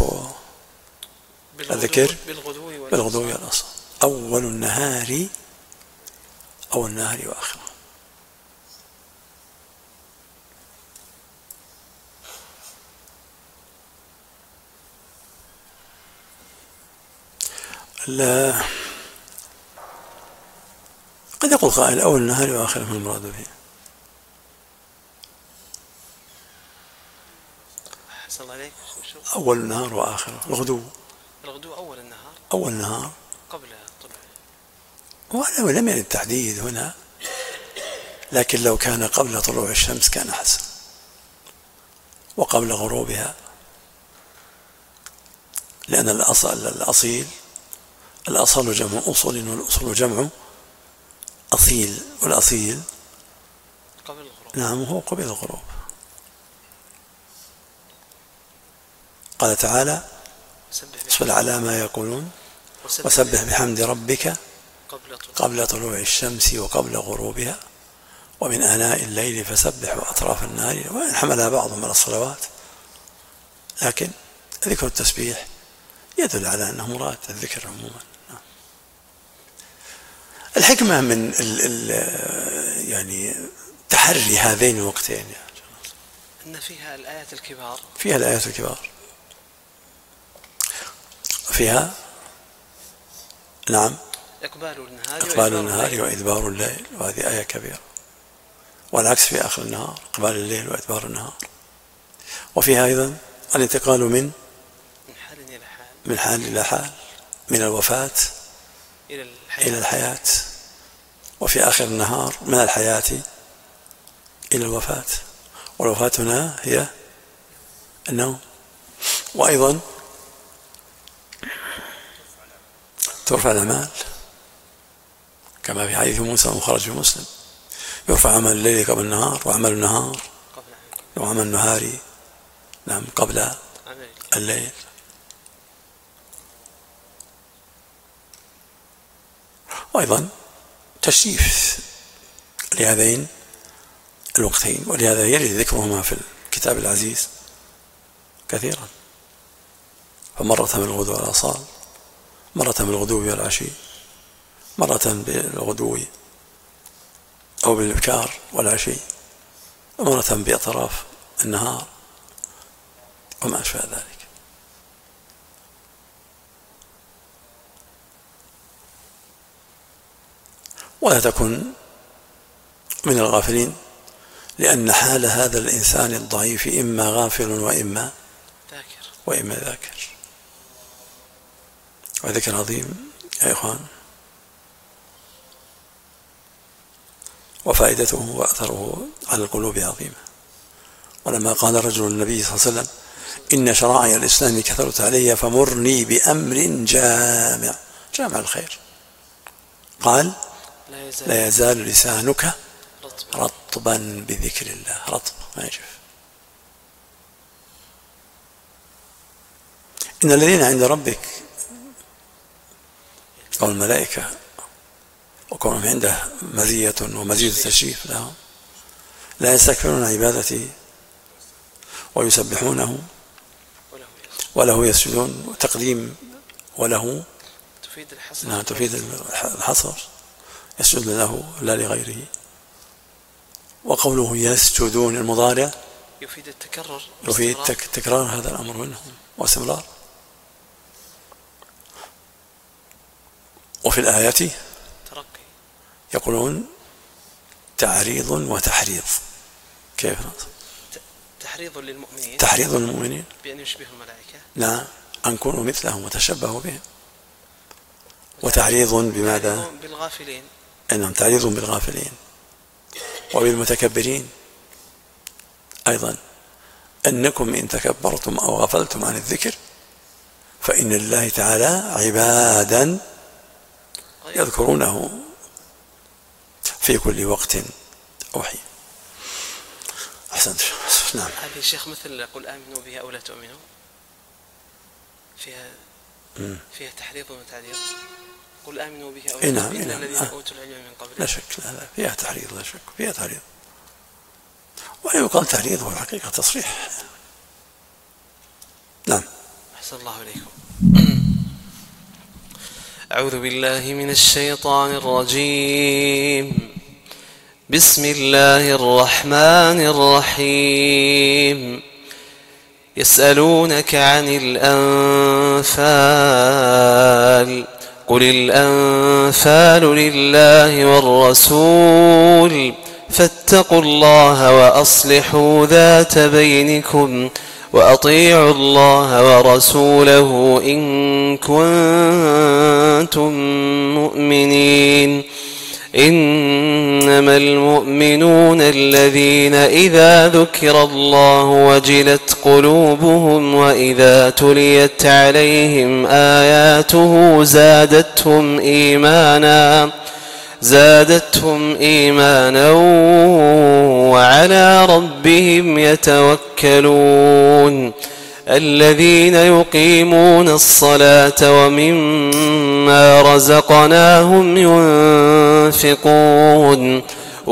الذكر بالغدو والآصال. أول النهار أو النهار وآخره. لا قد يقول قائل أول النهار وآخره ما المراد به؟ أحسن الله عليك. أول النهار وآخره، الغدو الغدو أول النهار أول النهار قبل طلوع، ولم يرد التحديد هنا، لكن لو كان قبل طلوع الشمس كان أحسن، وقبل غروبها، لأن الأصل الأصيل الأصل جمع أصول، والأصول جمع أصيل، والأصيل قبل الغروب. نعم هو قبل الغروب. قال تعالى اصبر على ما يقولون وسبح بحمد ربك قبل طلوع الشمس وقبل غروبها ومن آناء الليل فسبح وأطراف النهار، وإن حملها بعضهم على الصلوات، لكن ذكر التسبيح يدل على أنه مراد الذكر عموما. الحكمة من ال ال يعني تحري هذين الوقتين يعني أن فيها الآيات الكبار فيها الآيات الكبار فيها نعم إقبال النهار إقبال النهار وإدبار الليل، وهذه آية كبيرة، والعكس في آخر النهار إقبال الليل وإدبار النهار. وفيها أيضا الانتقال من من حال إلى حال من حال إلى حال، من الوفاة إلى الحياة, إلى الحياة. وفي آخر النهار من الحياة إلى الوفاة، والوفاة هنا هي النوم. وأيضا ترفع الأعمال كما في حديث موسى المخرج في مسلم، يرفع عمل الليل قبل النهار وعمل النهار وعمل النهار نعم قبل الليل. وأيضا تشريف لهذين الوقتين، ولهذا يرد ذكرهما في الكتاب العزيز كثيرا، فمرة بالغدو والآصال، مرة بالغدو والعشي، مرة بالغدو أو بالإبكار والعشي، ومرة بأطراف النهار وما أشبه ذلك. ولا تكن من الغافلين، لأن حال هذا الإنسان الضعيف إما غافل وإما ذاكر وإما ذاكر. وذكر عظيم يا إخوان، وفائدته وأثره على القلوب عظيمة. ولما قال رجل النبي صلى الله عليه وسلم إن شرائع الإسلام كثرت علي فمرني بأمر جامع، جامع الخير، قال لا يزال لسانك رطبا بذكر الله، رطب ما يجف. إن الذين عند ربك أو الملائكة وكونهم عنده مزية ومزيد التشريف لهم لا يستكبرون عن عبادته ويسبحونه وله يسجدون. وتقديم وله تفيد الحصر، نعم تفيد الحصر، يسجد له لا لغيره. وقوله يسجدون المضارع يفيد التكرر، يفيد تكرار هذا الأمر منهم واستمرار. وفي الآيات ترقي يقولون تعريض وتحريض. كيف؟ تحريض للمؤمنين تحريض للمؤمنين بأن يشبهوا الملائكة، نعم أن كونوا مثلهم وتشبهوا بهم. وتعريض بماذا؟ بالغافلين، إنهم تعريض بالغافلين وبالمتكبرين أيضا، أنكم إن تكبرتم أو غفلتم عن الذكر فإن الله تعالى عبادا يذكرونه في كل وقت أو حين. أحسنت. نعم. هذه الشيخ مثل قل آمنوا بها أو لا تؤمنوا، فيها م. فيها تحريض وتعريض. قل آمنوا بها أو لا تؤمنوا إلا الذين أوتوا العلم من قبل. لا شك، لا لا فيها تحريض، لا شك فيها تحريض. ويقال تحريض هو الحقيقة تصريح. نعم. أحسن الله عليكم. أعوذ بالله من الشيطان الرجيم. بسم الله الرحمن الرحيم. يسألونك عن الأنفال قل الأنفال لله والرسول فاتقوا الله وأصلحوا ذات بينكم وأطيعوا الله ورسوله إن كنتم مؤمنين. إنما المؤمنون الذين إذا ذكر الله وجلت قلوبهم وإذا تليت عليهم آياته زادتهم إيمانا زادتهم إيمانا وعلى ربهم يتوكلون. الذين يقيمون الصلاة ومما رزقناهم ينفقون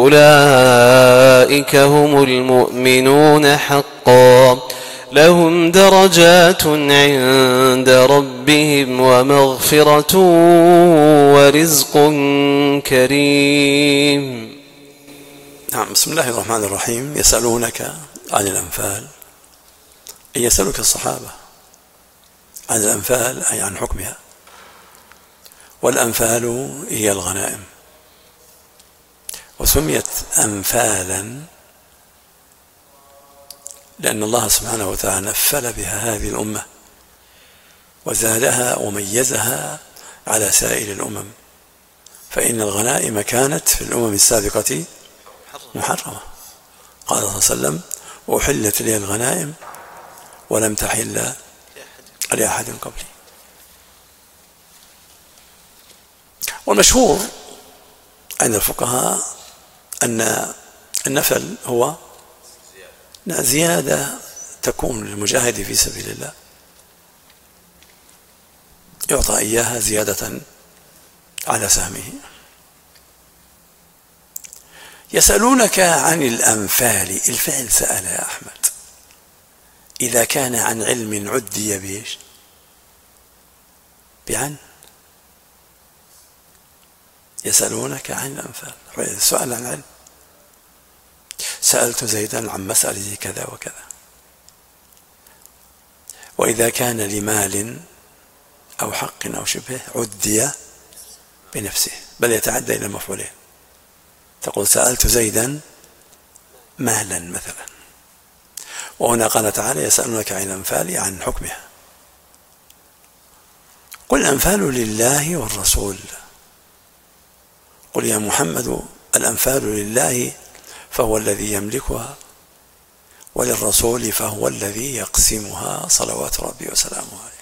أولئك هم المؤمنون حقا لهم درجات عند ربهم ومغفرة ورزق كريم. نعم. بسم الله الرحمن الرحيم. يسألونك عن الأنفال، أي يسألك الصحابة عن الأنفال أي عن حكمها، والأنفال هي الغنائم، وسميت أنفالا لأن الله سبحانه وتعالى نفل بها هذه الأمة وزادها وميزها على سائر الأمم، فإن الغنائم كانت في الأمم السابقة محرمة. قال صلى الله عليه وسلم: وأحلت لي الغنائم ولم تحل لأحد قبلي. والمشهور عند الفقهاء أن النفل هو زيادة تكون للمجاهد في سبيل الله، يعطى إياها زيادة على سهمه. يسألونك عن الأنفال، الفعل سأل يا أحمد إذا كان عن علم عدي بيش بعن. يسألونك عن الأنفال، السؤال عن علم. سألت زيدا عن مسألة كذا وكذا. وإذا كان لمال أو حق أو شبه عدي بنفسه، بل يتعدى إلى مفعولين. تقول: سألت زيدا مالا مثلا. وهنا قال تعالى: يسألونك عن الأنفال عن حكمها. قل الأنفال لله والرسول. قل يا محمد: الأنفال لله فهو الذي يملكها، وللرسول فهو الذي يقسمها صلوات ربي وسلامه عليه.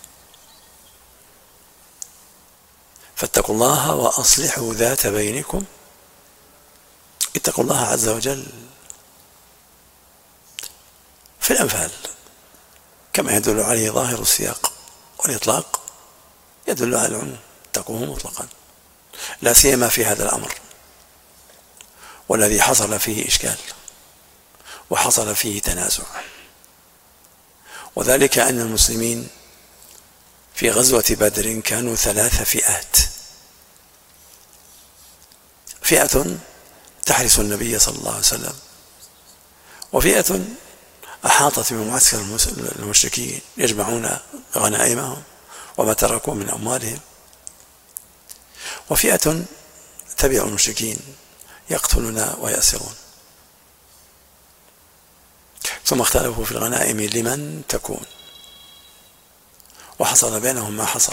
فاتقوا الله وأصلحوا ذات بينكم. اتقوا الله عز وجل في الأنفال كما يدل عليه ظاهر السياق، والإطلاق يدل على العموم. اتقوه مطلقا، لا سيما في هذا الأمر والذي حصل فيه إشكال وحصل فيه تنازع، وذلك أن المسلمين في غزوة بدر كانوا ثلاث فئات: فئة تحرس النبي صلى الله عليه وسلم، وفئة أحاطت بمعسكر المشركين يجمعون غنائمهم وما تركوا من أموالهم، وفئة تبع المشركين يقتلون ويأسرون. ثم اختلفوا في الغنائم لمن تكون، وحصل بينهم ما حصل.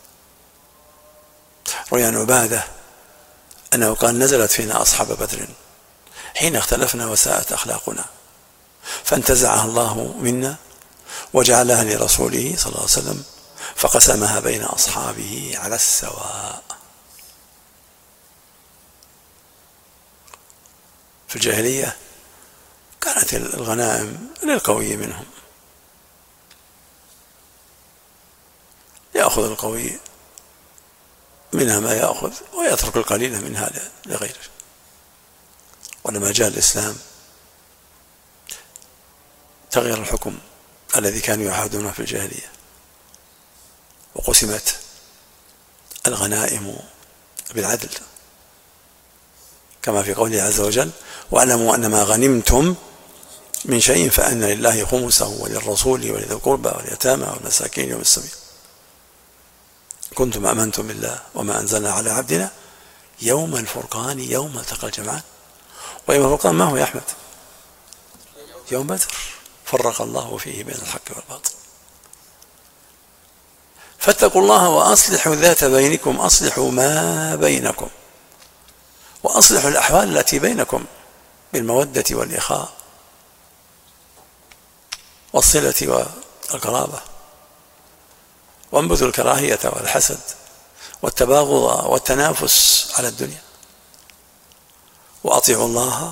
روي عن عبادة أنه قال: نزلت فينا أصحاب بدر حين اختلفنا وساءت أخلاقنا، فانتزعها الله منا وجعلها لرسوله صلى الله عليه وسلم فقسمها بين أصحابه على السواء. في الجاهلية كانت الغنائم للقوي منهم، يأخذ القوي منها ما يأخذ ويترك القليل منها لغيره. ولما جاء الإسلام تغير الحكم الذي كانوا يعهدونه في الجاهلية، وقسمت الغنائم بالعدل، كما في قوله عز وجل: واعلموا أن ما غنمتم من شيء فأن لله خمسه وللرسول ولذي القربى واليتامى والمساكين وابن السبيل كنتم آمنتم بالله وما أنزلنا على عبدنا يوم الفرقان يوم التقى الجمعان. ويوم الفرقان ما هو يا أحمد؟ يوم بدر، فرق الله فيه بين الحق والباطل. فاتقوا الله وأصلحوا ذات بينكم، أصلحوا ما بينكم وأصلحوا الأحوال التي بينكم بالمودة والإخاء والصلة والقرابة، وانبذوا الكراهية والحسد والتباغض والتنافس على الدنيا، وأطيعوا الله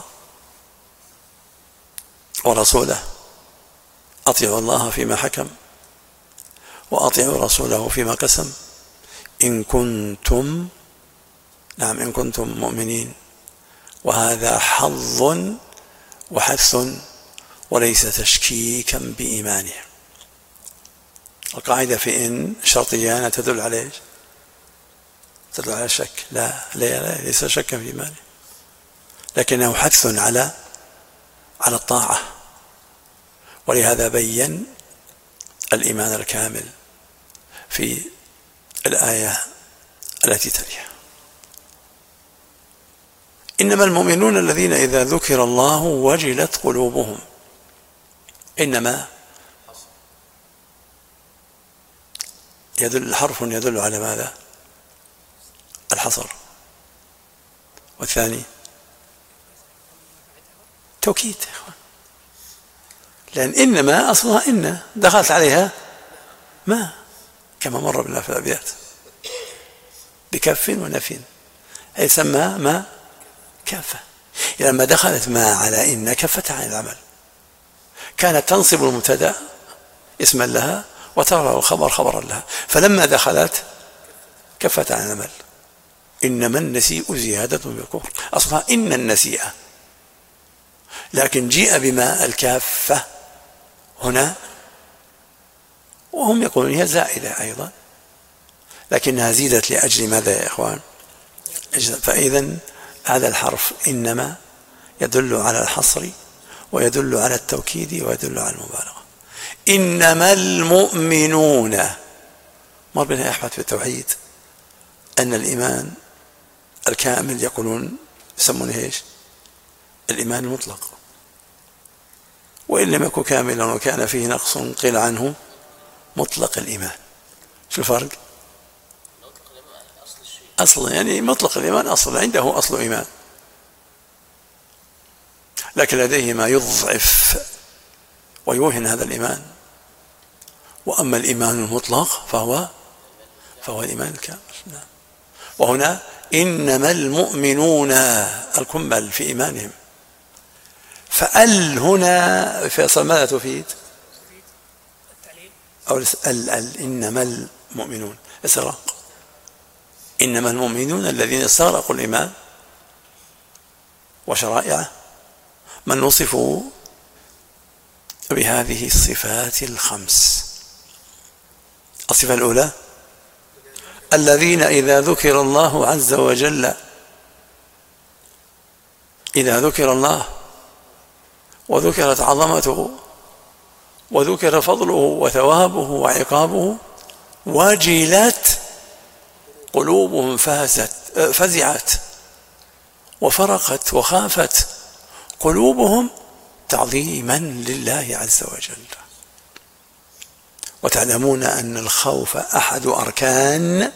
ورسوله. أطيعوا الله فيما حكم، وأطيعوا رسوله فيما قسم، إن كنتم نعم إن كنتم مؤمنين. وهذا حظ وحث وليس تشكيكا بإيمانه. القاعدة في إن شرطيانة تدل على إيش؟ تدل على الشك. لا, لا, لا ليس شكا في إيمانه، لكنه حث على على الطاعة. ولهذا بين الإيمان الكامل في الآية التي تليها: إنما المؤمنون الذين إذا ذكر الله وجلت قلوبهم. إنما يدل حرف يدل على ماذا؟ الحصر. والثاني توكيد يا إخوان، لأن إنما أصلها إن دخلت عليها ما، كما مر بنا في الأبيات، بكف ونفي، أي سمى ما كافة. لما دخلت ما على إن كفت عن العمل، كانت تنصب المبتدأ اسما لها وترى الخبر خبرا لها، فلما دخلت كفت عن العمل. إنما النسيء زيادة بالكفر، أصلها إن النسيء، لكن جيء بما الكافة هنا، وهم يقولون هي زائدة أيضا، لكنها زيدت لأجل ماذا يا إخوان؟ فإذن هذا الحرف إنما يدل على الحصر ويدل على التوكيد ويدل على المبالغة. إنما المؤمنون، مر بنا يا أحمد في التوحيد أن الإيمان الكامل يقولون يسمونه إيش؟ الإيمان المطلق، وإن لم يكن كاملا وكان فيه نقص قيل عنه مطلق الإيمان. شو الفرق؟ أصل يعني مطلق الإيمان أصل، عنده أصل إيمان، لكن لديه ما يضعف ويوهن هذا الإيمان. وأما الإيمان المطلق فهو فهو الإيمان الكامل. وهنا إنما المؤمنون الكمل في إيمانهم، فأل هنا فيصل ماذا تفيد؟ أو ال ال إنما المؤمنون استغراق، إنما المؤمنون الذين استغرقوا الإيمان وشرائعه من وصفوا بهذه الصفات الخمس. الصفة الأولى: الذين إذا ذكر الله عز وجل، إذا ذكر الله وذكرت عظمته وذكر فضله وثوابه وعقابه وجلت قلوبهم، فازت فزعت وفرقت وخافت قلوبهم تعظيما لله عز وجل. وتعلمون أن الخوف أحد أركان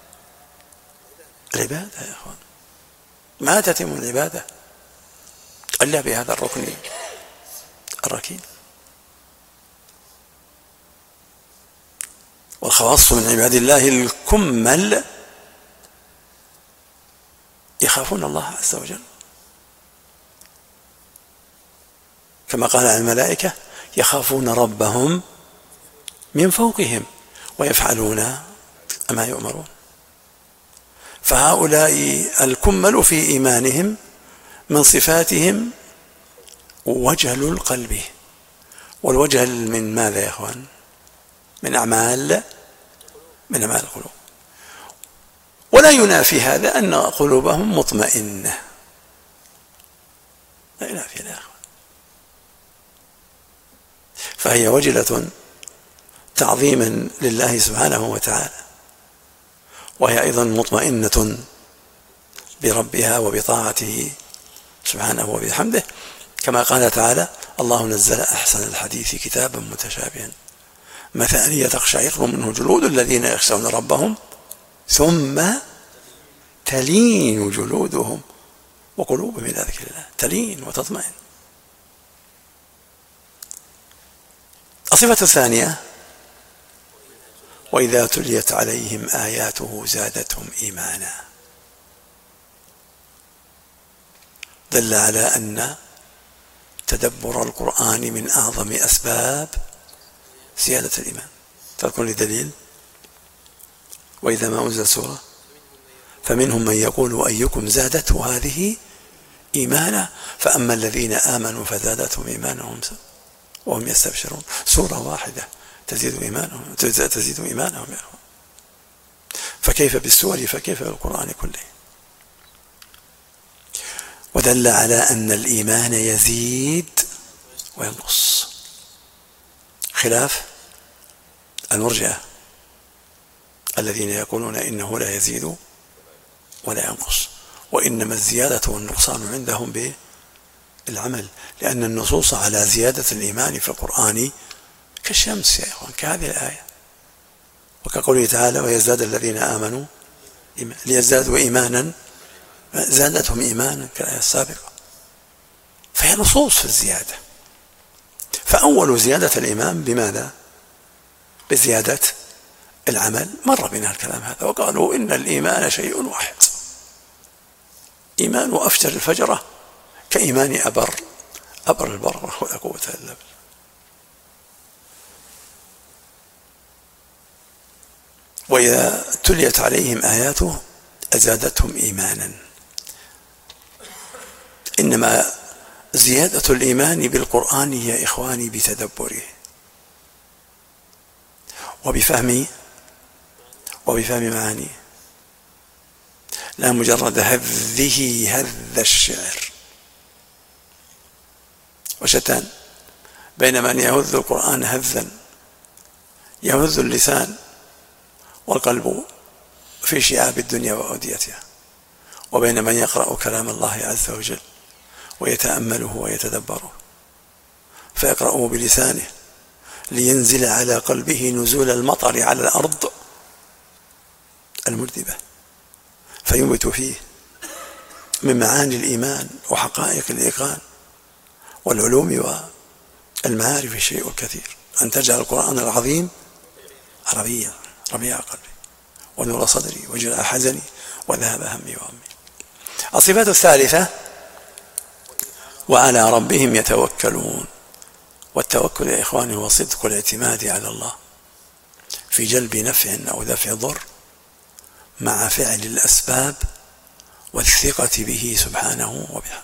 العبادة يا أخوان، ما تتم العبادة إلا بهذا الركن الركين. والخواص من عباد الله الكمل يخافون الله عز وجل، كما قال عن الملائكة: يخافون ربهم من فوقهم ويفعلون ما يؤمرون. فهؤلاء الكمل في إيمانهم من صفاتهم وجل القلب، والوجل من ماذا يا أخوان؟ من أعمال من أعمال القلوب. ولا ينافي هذا أن قلوبهم مطمئنة، لا ينافي لا. فهي وجلة تعظيما لله سبحانه وتعالى، وهي أيضا مطمئنة بربها وبطاعته سبحانه وبحمده، كما قال تعالى: الله نزل أحسن الحديث كتابا متشابها مثانية تقشعر منه جلود الذين يخشون ربهم ثم تلين جلودهم وقلوبهم إلى ذكر الله، تلين وتطمئن. الصفة الثانية: وإذا تليت عليهم آياته زادتهم إيمانا. دل على أن تدبر القرآن من أعظم أسباب زيادة الإيمان. تذكر لي دليل: وإذا ما أنزل سورة فمنهم من يقول أيكم زادته هذه إيمانا فأما الذين آمنوا فزادتهم إيمانهم وهم يستبشرون. سورة واحدة تزيد إيمانهم تزيد إيمانهم. فكيف بالسور، فكيف بالقرآن كله؟ ودل على أن الإيمان يزيد وينقص، خلاف المرجئة الذين يقولون إنه لا يزيد ولا ينقص، وإنما الزيادة والنقصان عندهم بالعمل، لأن النصوص على زيادة الإيمان في القرآن كالشمس يا إخوان، كهذه الآية، وكقوله تعالى: ويزداد الذين آمنوا ليزدادوا إيمانا زادتهم إيمانا كالآية السابقة. فهي نصوص في الزيادة. فأول زيادة الإيمان بماذا؟ بزيادة العمل. مر بنا الكلام هذا وقالوا إن الإيمان شيء واحد، إيمان أفجر الفجرة كإيمان أبر أبر البرة ولا قوة إلا بالله. وإذا تليت عليهم آياته أزادتهم إيمانا. إنما زيادة الإيمان بالقرآن يا إخواني بتدبره وبفهم وبفهم معانيه، لا مجرد هذه هذ الشعر. وشتان بين من يهذ القرآن هذا يهذ اللسان والقلب في شعاب الدنيا وأوديتها، وبين من يقرأ كلام الله عز وجل ويتأمله ويتدبره، فيقرأه بلسانه لينزل على قلبه نزول المطر على الأرض المردبة، فينبت فيه من معاني الإيمان وحقائق الإيقان والعلوم والمعارف الشيء الكثير. أن تجعل القرآن العظيم عربيا ربيع قلبي ونور صدري وجلاء حزني وذهب همي وهمي. الصفة الثالثة: وعلى ربهم يتوكلون. والتوكل يا إخواني هو صدق الاعتماد على الله في جلب نفع أو دفع ضر مع فعل الأسباب والثقة به سبحانه وبحمده.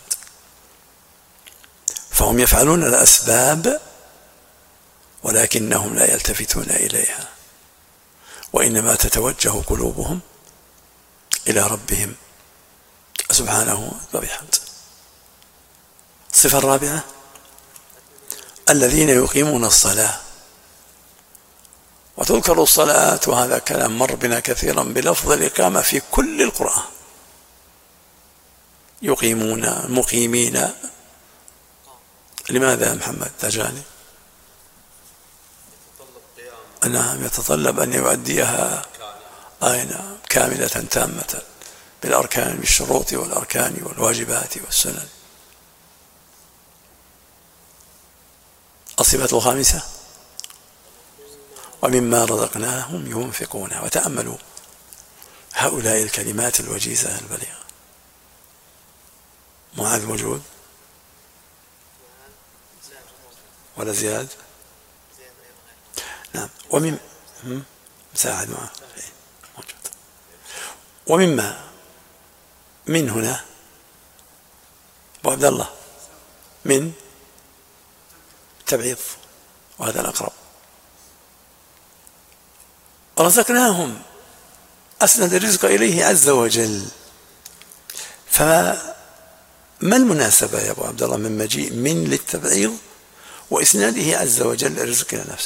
فهم يفعلون الأسباب ولكنهم لا يلتفتون إليها، وإنما تتوجه قلوبهم إلى ربهم سبحانه وبحمده. الصفة الرابعة: الذين يقيمون الصلاة. وتذكر الصلاة، وهذا كلام مر بنا كثيرا، بلفظ الإقامة في كل القرآن. يقيمون مقيمين. لماذا يا محمد تجاني؟ نعم، يتطلب أن يؤديها آية كاملة تامة بالأركان بالشروط والأركان والواجبات والسنن. الصفة الخامسة: ومما رزقناهم ينفقون. وتأملوا هؤلاء الكلمات الوجيزة البليغة. معاذ موجود ولا زياد؟ نعم. ومن مساعد معه موجود. ومما من هنا أبو عبد الله من تبعيض، وهذا الأقرب. رزقناهم أسند الرزق إليه عز وجل. فما المناسبة يا أبو عبد الله من مجيء من للتبعيض وإسناده عز وجل الرزق إلى نفسه؟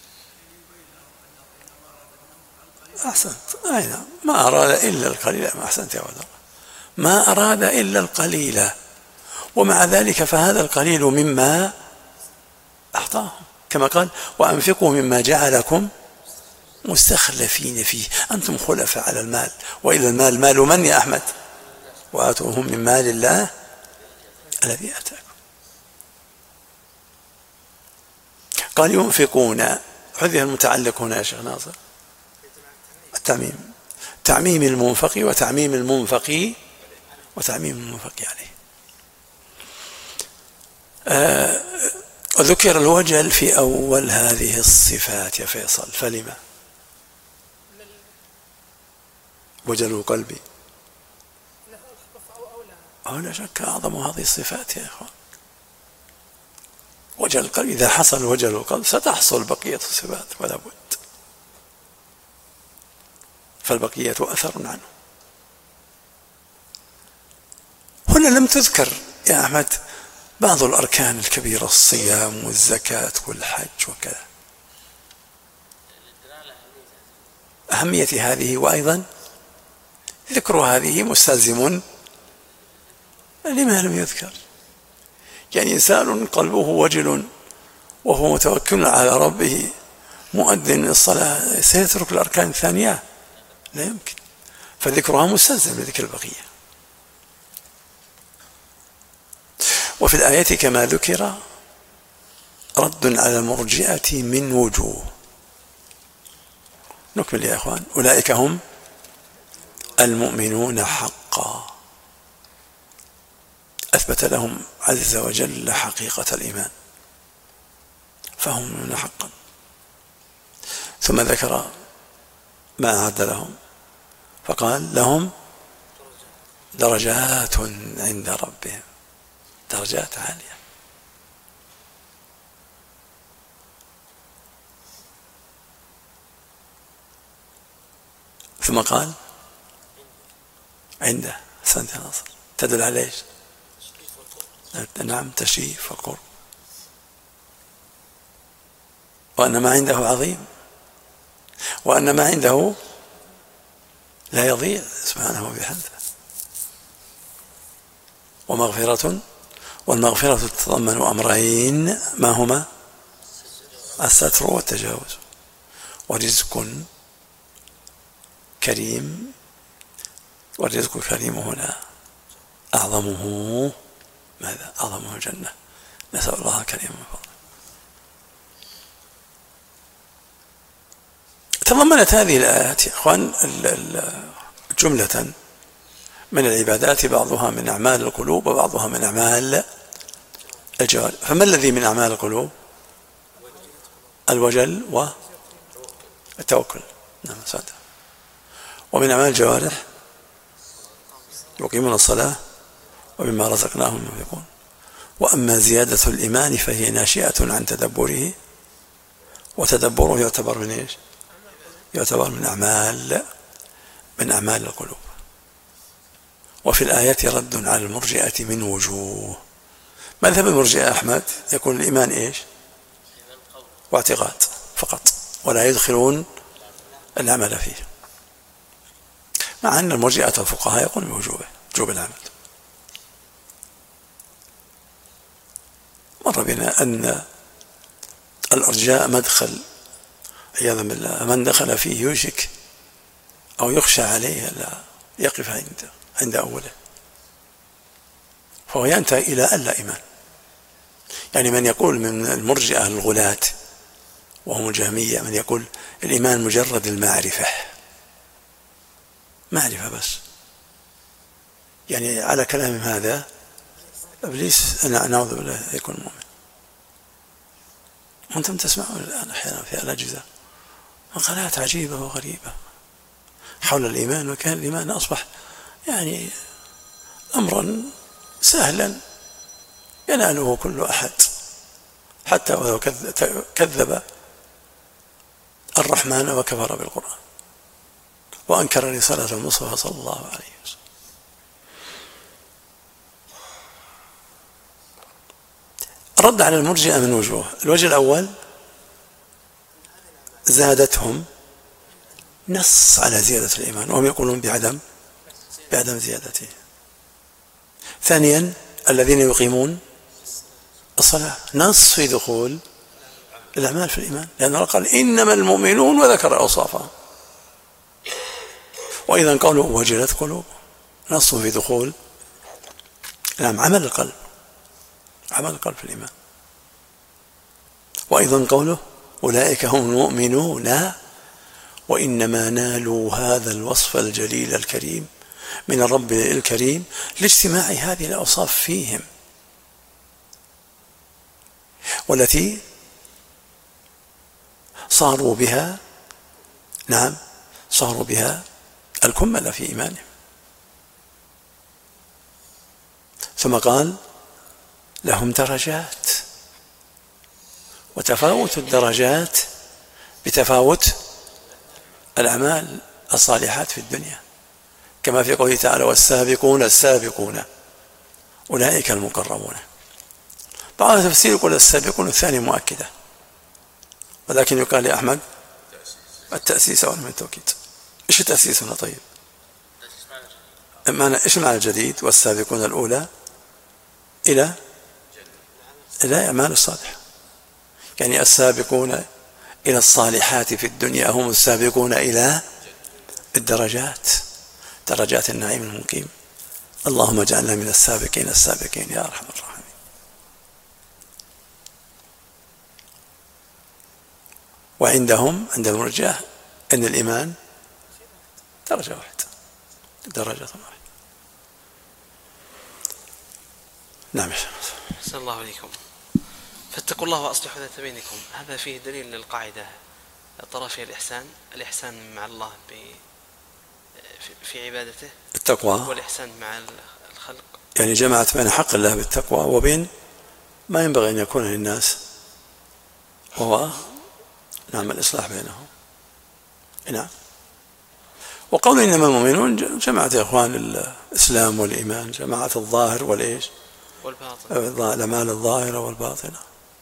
أحسنت. أين ما أراد إلا القليل. ما أحسنت يا أبو عبد الله، ما أراد إلا القليل، ومع ذلك فهذا القليل مما أعطاهم، كما قال وأنفقوا مما جعلكم مستخلفين فيه. أنتم خلفاء على المال، وإلى المال مال من يا أحمد؟ وآتوهم من مال الله الذي آتاكم. قال ينفقون، هذه المتعلق هنا يا شيخ ناصر التعميم، تعميم المنفق وتعميم المنفق وتعميم المنفق عليه. آه ذكر الوجل في أول هذه الصفات يا فيصل، فلما؟ وجل قلبي أو لا شك أعظم هذه الصفات يا إخوان. وجل القلب، إذا حصل وجل القلب ستحصل بقية الصفات ولا بد، فالبقية أثر عنه. هنا لم تذكر يا أحمد بعض الأركان الكبيرة، الصيام والزكاة والحج وكذا، أهمية هذه، وأيضا ذكر هذه مستلزم لما لم يذكر. يعني إنسان قلبه وجل وهو متوكل على ربه مؤذن الصلاة سيترك الأركان الثانية؟ لا يمكن، فذكرها مستلزم لذكر البقية. وفي الآية كما ذكر رد على المرجئة من وجوه. نكمل يا أخوان. أولئك هم المؤمنون حقا، أثبت لهم عز وجل حقيقة الإيمان، فهم مؤمنون حقا. ثم ذكر ما أعد لهم فقال لهم درجات عند ربهم، درجات عالية. ثم قال عنده، أحسنت يا ناصر، تدل على ايش؟ نعم، تشريف وقرب، وأن ما عنده عظيم، وأن ما عنده لا يضيع سبحانه وبحمده. ومغفرة، والمغفرة تتضمن أمرين، ما هما؟ الستر والتجاوز. ورزق كريم، والرزق الكريم هنا أعظمه ماذا؟ أعظمه الجنة، نسأل الله الكريم من فضله. تضمنت هذه الآيات يا إخوان جملة من العبادات، بعضها من أعمال القلوب وبعضها من أعمال الجوارح. فما الذي من أعمال القلوب؟ الوجل والتوكل، نعم صدق. ومن أعمال الجوارح يقيمون الصلاة ومما رزقناهم ينفقون. وأما زيادة الإيمان فهي ناشئة عن تدبره، وتدبره يعتبر من إيش؟ يعتبر من أعمال من أعمال القلوب. وفي الآية رد على المرجئة من وجوه. مذهب المرجئة أحمد يكون الإيمان إيش؟ واعتقاد فقط، ولا يدخلون العمل فيه، مع أن المرجئة الفقهاء يقول بوجوبه، وجوب العمل. مر بنا أن الأرجاء مدخل عياذا بالله، من دخل فيه يوشك أو يخشى عليه لا يقف عند عند أوله، فهو ينتهي إلى ألا إيمان. يعني من يقول من المرجئة الغلاة وهم الجهمية، من يقول الإيمان مجرد المعرفة، معرفة بس، يعني على كلام هذا إبليس نعوذ بالله يكون مؤمن. وأنتم تسمعون الآن أحيانا في الأجهزة مقالات عجيبة وغريبة حول الإيمان، وكان الإيمان أصبح يعني أمرا سهلا يناله كل أحد، حتى ولو كذب الرحمن وكفر بالقرآن. وأنكر رسالة المصطفى صلى الله عليه وسلم. رد على المرجئة من وجوه. الوجه الأول زادتهم نص على زيادة الإيمان وهم يقولون بعدم بعدم زيادته. ثانيا الذين يقيمون الصلاة نص في دخول الأعمال في الإيمان، لأن الله قال إنما المؤمنون وذكر أوصافهم. وإذا قالوا وجلت قلوب نص في دخول نعم عمل القلب عمل القلب في الإيمان. وأيضا قوله أولئك هم المؤمنون وإنما نالوا هذا الوصف الجليل الكريم من الرب الكريم لاجتماع هذه الأوصاف فيهم، والتي صاروا بها نعم صاروا بها الكمل في إيمانهم. ثم قال لهم درجات، وتفاوت الدرجات بتفاوت الأعمال الصالحات في الدنيا، كما في قوله تعالى والسابقون السابقون أولئك المقربون. بعض التفسير يقول السابقون الثاني مؤكدة، ولكن يقال لأحمد التأسيس أو من التوكيد. إيش التأسيس هنا؟ طيب معنى إيش معنى الجديد؟ والسابقون الأولى إلى إلى أعمال الصالحة، يعني السابقون إلى الصالحات في الدنيا هم السابقون إلى الدرجات، درجات النعيم المقيم. اللهم اجعلنا من السابقين السابقين يا أرحم الراحمين. وعندهم عند المرجئة أن الإيمان درجة واحدة درجة واحدة. نعم. أحسن الله عليكم. فاتقوا الله وأصلحوا ذات بينكم، هذا فيه دليل للقاعدة طرفي الإحسان، الإحسان مع الله في عبادته التقوى والإحسان مع الخلق، يعني جمعت بين حق الله بالتقوى وبين ما ينبغي أن يكون للناس، وهو نعم الإصلاح بينهم. نعم. وقول إنما المؤمنون جمعت يا إخوان الإسلام والإيمان، جمعت الظاهر والإيش والباطن، الأعمال الظاهرة والباطنة.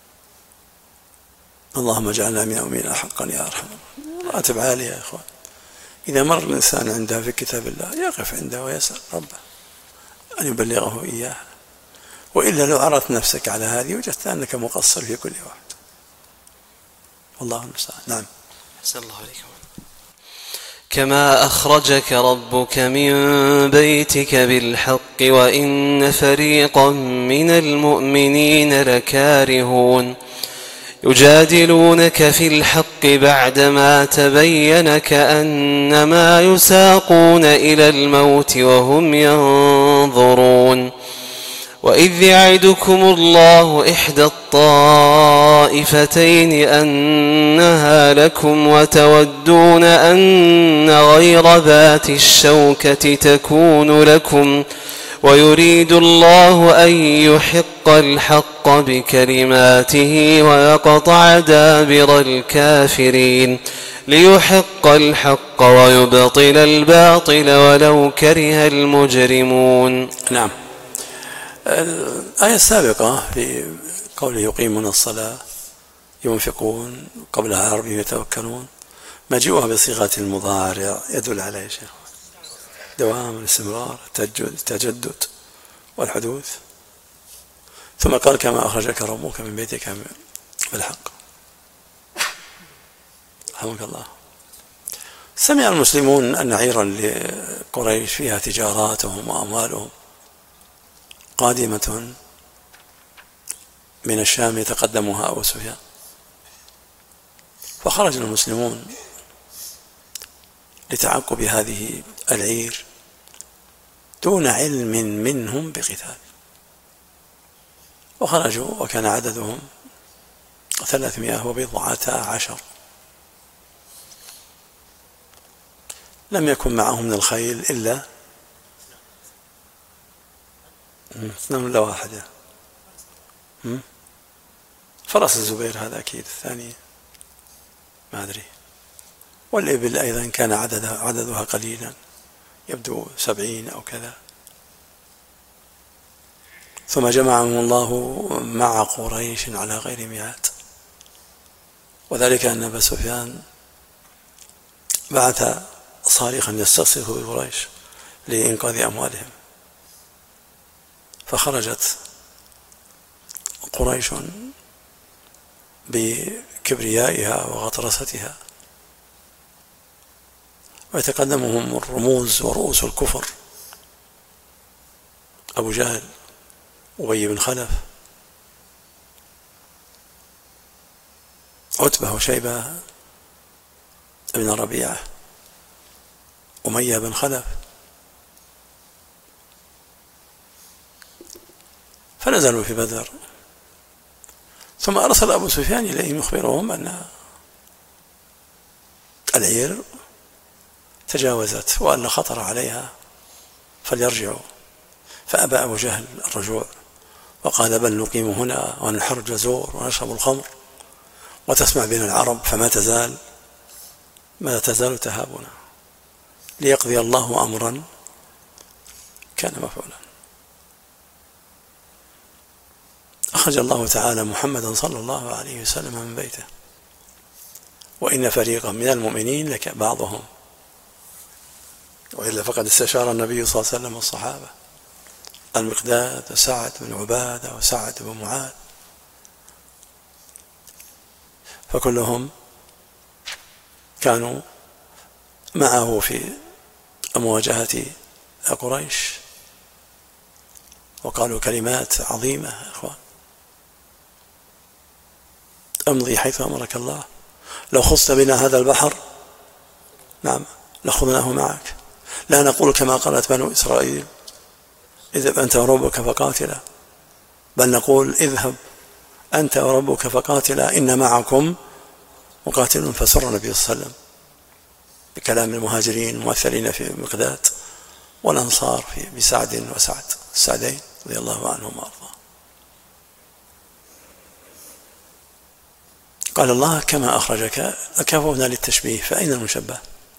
اللهم اجعلنا من المؤمنين حقا يا أرحم. راتب عالية يا إخوان. إذا مر الإنسان عندها في كتاب الله يقف عنده ويسأل ربه أن يبلغه إياه، وإلا لو عرضت نفسك على هذه وجدت أنك مقصر في كل واحد. والله المستعان. نعم. أحسن الله عليكم. كما أخرجك ربك من بيتك بالحق وإن فريقا من المؤمنين لكارهون يجادلونك في الحق بعدما تبين كأنما يساقون إلى الموت وهم ينظرون. وإذ يعدكم الله إحدى الطائفتين أنها لكم وتودون أن غير ذات الشوكة تكون لكم ويريد الله أن يحق الحق بكلماته ويقطع دابر الكافرين ليحق الحق ويبطل الباطل ولو كره المجرمون. نعم. الآية السابقة في قوله يقيمون الصلاة ينفقون قبلها على ربهم يتوكلون مجيئها بصيغة المضارع يدل على يا شيخ دوام الاستمرار التجدد والحدوث. ثم قال كما أخرجك ربك من بيتك بالحق. رحمك الله. سمع المسلمون أن عيرا لقريش فيها تجاراتهم وأموالهم قادمة من الشام يتقدمها أبو سفيان، فخرج المسلمون لتعقب هذه العير دون علم منهم بقتال، وخرجوا وكان عددهم ثلاثمائة وبضعة عشر. لم يكن معهم من الخيل إلا اثنان ولا واحدة. فرس الزبير هذا أكيد، الثاني ما أدري. والإبل أيضا كان عددها, عددها قليلا، يبدو سبعين أو كذا. ثم جمعهم الله مع قريش على غير ميعاد، وذلك أن أبا سفيان بعث صارخا يستصرخ بقريش لإنقاذ أموالهم، فخرجت قريش بكبريائها وغطرستها، ويتقدمهم الرموز ورؤوس الكفر: أبو جهل، أبي بن خلف، عتبة وشيبة ابن ربيعة، أمية بن خلف. فنزلوا في بدر، ثم أرسل أبو سفيان إليهم يخبرهم أن العير تجاوزت وأن خطر عليها فليرجعوا، فأبى أبو جهل الرجوع وقال: بل نقيم هنا ونحرج زور ونشرب الخمر وتسمع بنا العرب، فما تزال ما تزال تهابنا ليقضي الله أمرا كان مفعولا. أخرج الله تعالى محمدا صلى الله عليه وسلم من بيته، وإن فريقا من المؤمنين لك بعضهم، وإلا فقد استشار النبي صلى الله عليه وسلم الصحابة: المقداد وسعد بن عبادة وسعد بن معاذ، فكلهم كانوا معه في مواجهة قريش، وقالوا كلمات عظيمة: يا إخوان، أمضي حيث أمرك الله، لو خصت بنا هذا البحر نعم لخذناه معك، لا نقول كما قالت بنو إسرائيل: اذهب أنت وربك فقاتلا، بل نقول: اذهب أنت وربك فقاتلا إن معكم مقاتل. فسر النبي صلى الله عليه وسلم بكلام المهاجرين الممثلين في مقداد، والأنصار في بسعد وسعد السعدين رضي الله عنهم وأرضاهم. قال الله: كما أخرجك. كفونا للتشبيه، فأين المشبه؟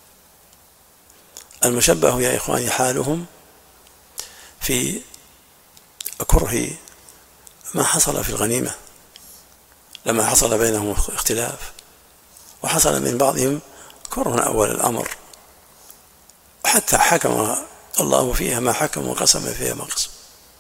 المشبه يا إخواني حالهم في كره ما حصل في الغنيمة، لما حصل بينهم اختلاف، وحصل من بعضهم كره أول الأمر، حتى حكم الله فيها ما حكم وقسم فيها ما قسم.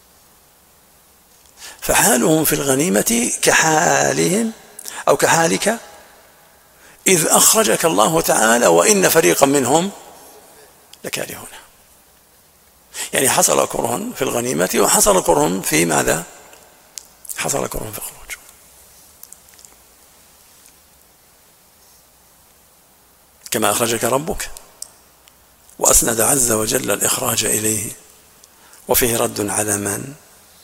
فحالهم في الغنيمة كحالهم أو كحالك إذ أخرجك الله تعالى وإن فريقا منهم لكارهون. يعني حصل كره في الغنيمة وحصل كره في ماذا؟ حصل كره في الخروج. كما أخرجك ربك، وأسند عز وجل الإخراج إليه، وفيه رد على من؟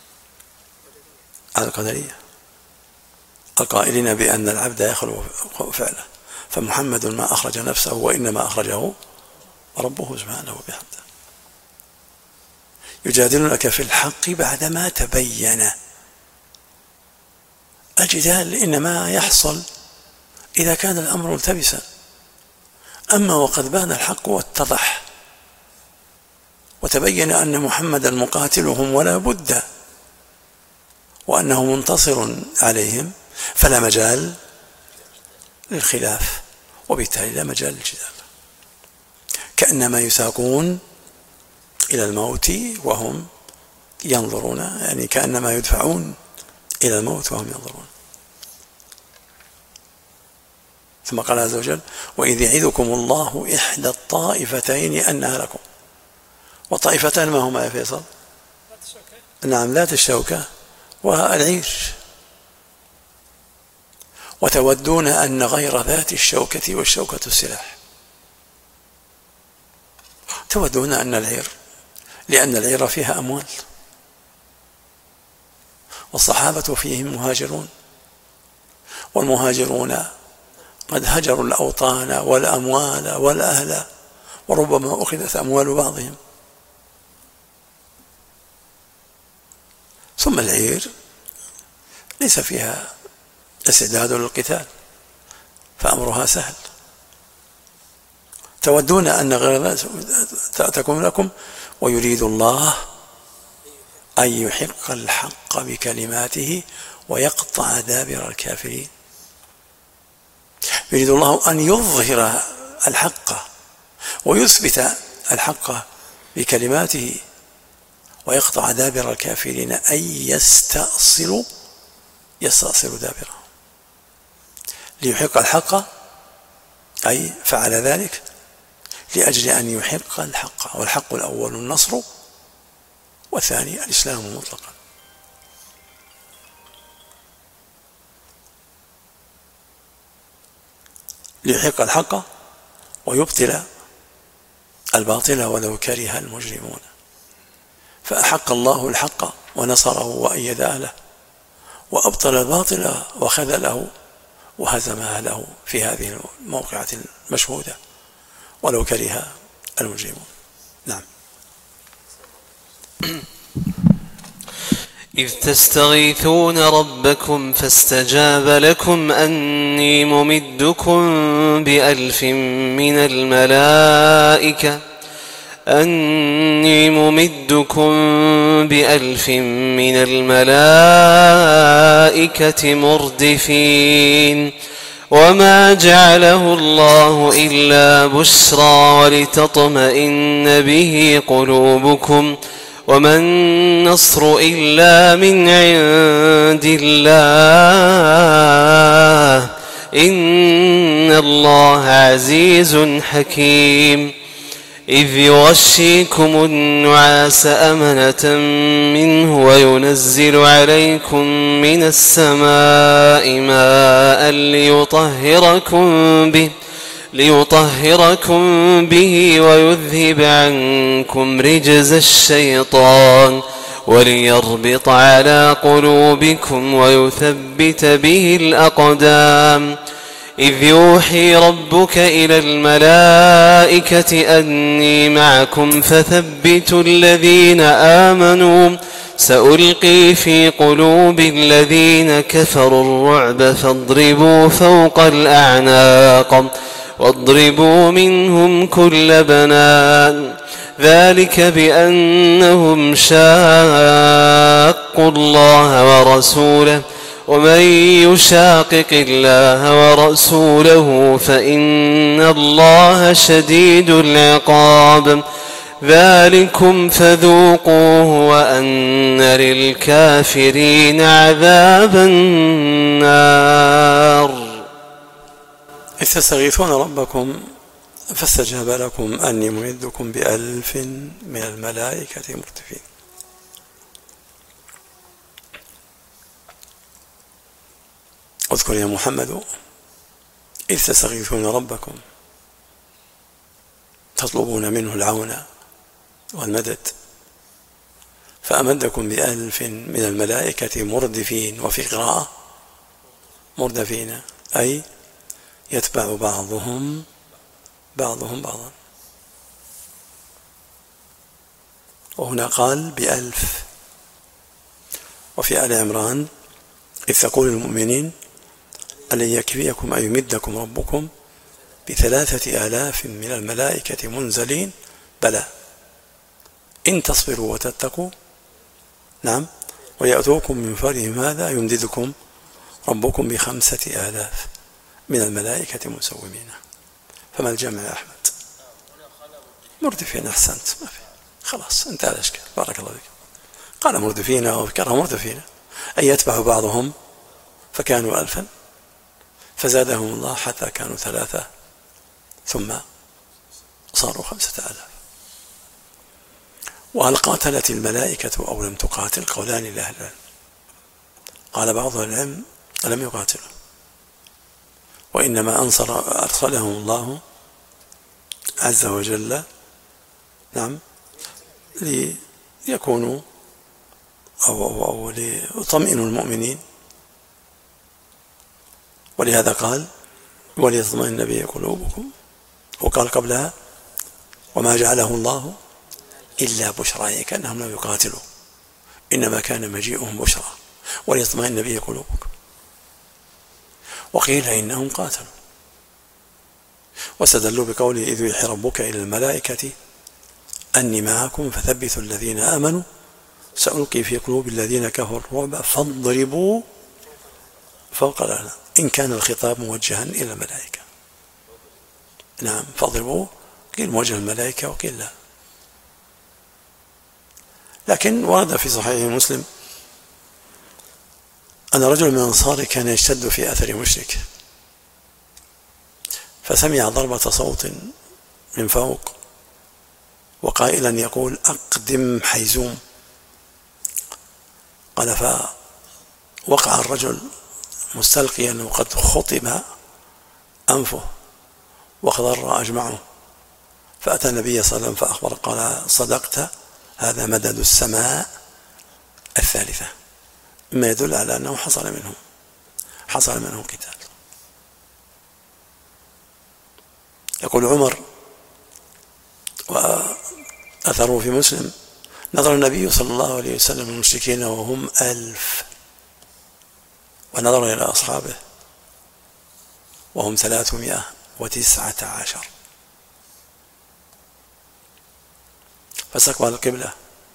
على القدرية القائلين بأن العبد يخلو فعله، فمحمد ما أخرج نفسه وإنما أخرجه ربه سبحانه وبحمده. يجادلونك في الحق بعدما تبين. الجدال إنما يحصل إذا كان الأمر ملتبسا، أما وقد بان الحق واتضح وتبين أن محمدا مقاتلهم ولا بد، وأنه منتصر عليهم، فلا مجال للخلاف، وبالتالي لا مجال للجدال. كأنما يساقون إلى الموت وهم ينظرون، يعني كأنما يدفعون إلى الموت وهم ينظرون. ثم قال عز وجل: وإذ يعدكم الله إحدى الطائفتين أنها لكم. والطائفتان ما هما يا فيصل؟ نعم، ذات الشوكة والعير. وتودون أن غير ذات الشوكة والشوكة السلاح. تودون أن العير، لأن العير فيها أموال، والصحابة فيهم مهاجرون، والمهاجرون قد هجروا الأوطان والأموال والأهل، وربما أخذت أموال بعضهم. ثم العير ليس فيها استعداد للقتال، فأمرها سهل. تودون أن غير ذلك تكون لكم ويريد الله أن يحق الحق بكلماته ويقطع دابر الكافرين. يريد الله أن يظهر الحق ويثبت الحق بكلماته ويقطع دابر الكافرين، أي يستأصل يستأصل دابره. ليحق الحق أي فعل ذلك لأجل أن يحق الحق، والحق الأول النصر والثاني الإسلام مطلقا. ليحق الحق ويبطل الباطل ولو كره المجرمون. فأحق الله الحق ونصره وأيد أهله، وأبطل الباطل وخذله وهزم أهله في هذه الموقعة المشهودة ولو كره المجرمون. نعم. إذ تستغيثون ربكم فاستجاب لكم أني ممدكم بألف من الملائكة أني ممدكم بألف من الملائكة مردفين. وما جعله الله إلا بشرى ولتطمئن به قلوبكم وما النصر إلا من عند الله إن الله عزيز حكيم. إذ يغشيكم النعاس أمنة منه وينزل عليكم من السماء ماء ليطهركم به ليطهركم به ويذهب عنكم رجز الشيطان وليربط على قلوبكم ويثبت به الأقدام. إذ يوحي ربك إلى الملائكة أني معكم فثبتوا الذين آمنوا سألقي في قلوب الذين كفروا الرعب فاضربوا فوق الأعناق واضربوا منهم كل بنان ذلك بأنهم شاقوا الله ورسوله ومن يشاقق الله ورسوله فإن الله شديد العقاب. ذلكم فذوقوه وأن للكافرين عذاب النار. إذ تستغيثون ربكم فاستجاب لكم أني ممدكم بألف من الملائكة مردفين. اذكر يا محمد إذ تستغيثون ربكم تطلبون منه العون والمدد فأمدكم بألف من الملائكة مردفين، وفي قراءة مردفين أي يتبع بعضهم بعضهم بعضا. وهنا قال بألف. وفي آل عمران إذ تقول المؤمنين ألن يكفيكم أن يمدكم ربكم بثلاثة آلاف من الملائكة منزلين بلى إن تصبروا وتتقوا نعم ويأتوكم من فورهم هذا يمددكم ربكم بخمسة آلاف من الملائكة مسومين. فما الجمع يا أحمد؟ مردفين. أحسنت، ما في خلاص انتهى الأشكال. بارك الله فيك. قال مردفين وذكرها مردفين أي يتبع بعضهم فكانوا ألفا فزادهم الله حتى كانوا ثلاثة ثم صاروا خمسة آلاف. وهل قاتلت الملائكة أو لم تقاتل؟ قولان لأهل العلم. قال بعض العلم لم يقاتلوا وإنما أنصر أرسلهم الله عز وجل نعم ليكونوا أو, أو, أو ليطمئنوا المؤمنين. ولهذا قال وليطمئن به قلوبكم، وقال قبلها وما جعله الله إلا بشرى، كأنهم لم يقاتلوا إنما كان مجيئهم بشرى وليطمئن به قلوبكم. وقيل إنهم قاتلوا واستدلوا بقوله إذ يوحي ربك إلى الملائكة أني معكم فثبتوا الذين آمنوا سألقي في قلوب الذين كفروا الرعب فاضربوا فوق الأعناق، إن كان الخطاب موجها إلى الملائكة. نعم، فاضربوا قيل موجه الملائكة وقيل لا. لكن ورد في صحيح مسلم أن رجل من الأنصار كان يشتد في أثر مشرك، فسمع ضربة صوت من فوق وقائلا يقول أقدم حيزوم. قال فوقع الرجل مستلقيا وقد خطب أنفه وخضر أجمعه، فأتى النبي صلى الله عليه وسلم فأخبر قال صدقت، هذا مدد السماء الثالثة، مما يدل على أنه حصل منهم حصل منهم قتال. يقول عمر وأثره في مسلم نظر النبي صلى الله عليه وسلم المشركين وهم ألف، ونظر إلى أصحابه وهم ثلاثمائة وتسعة عشر، فاستقبل القبلة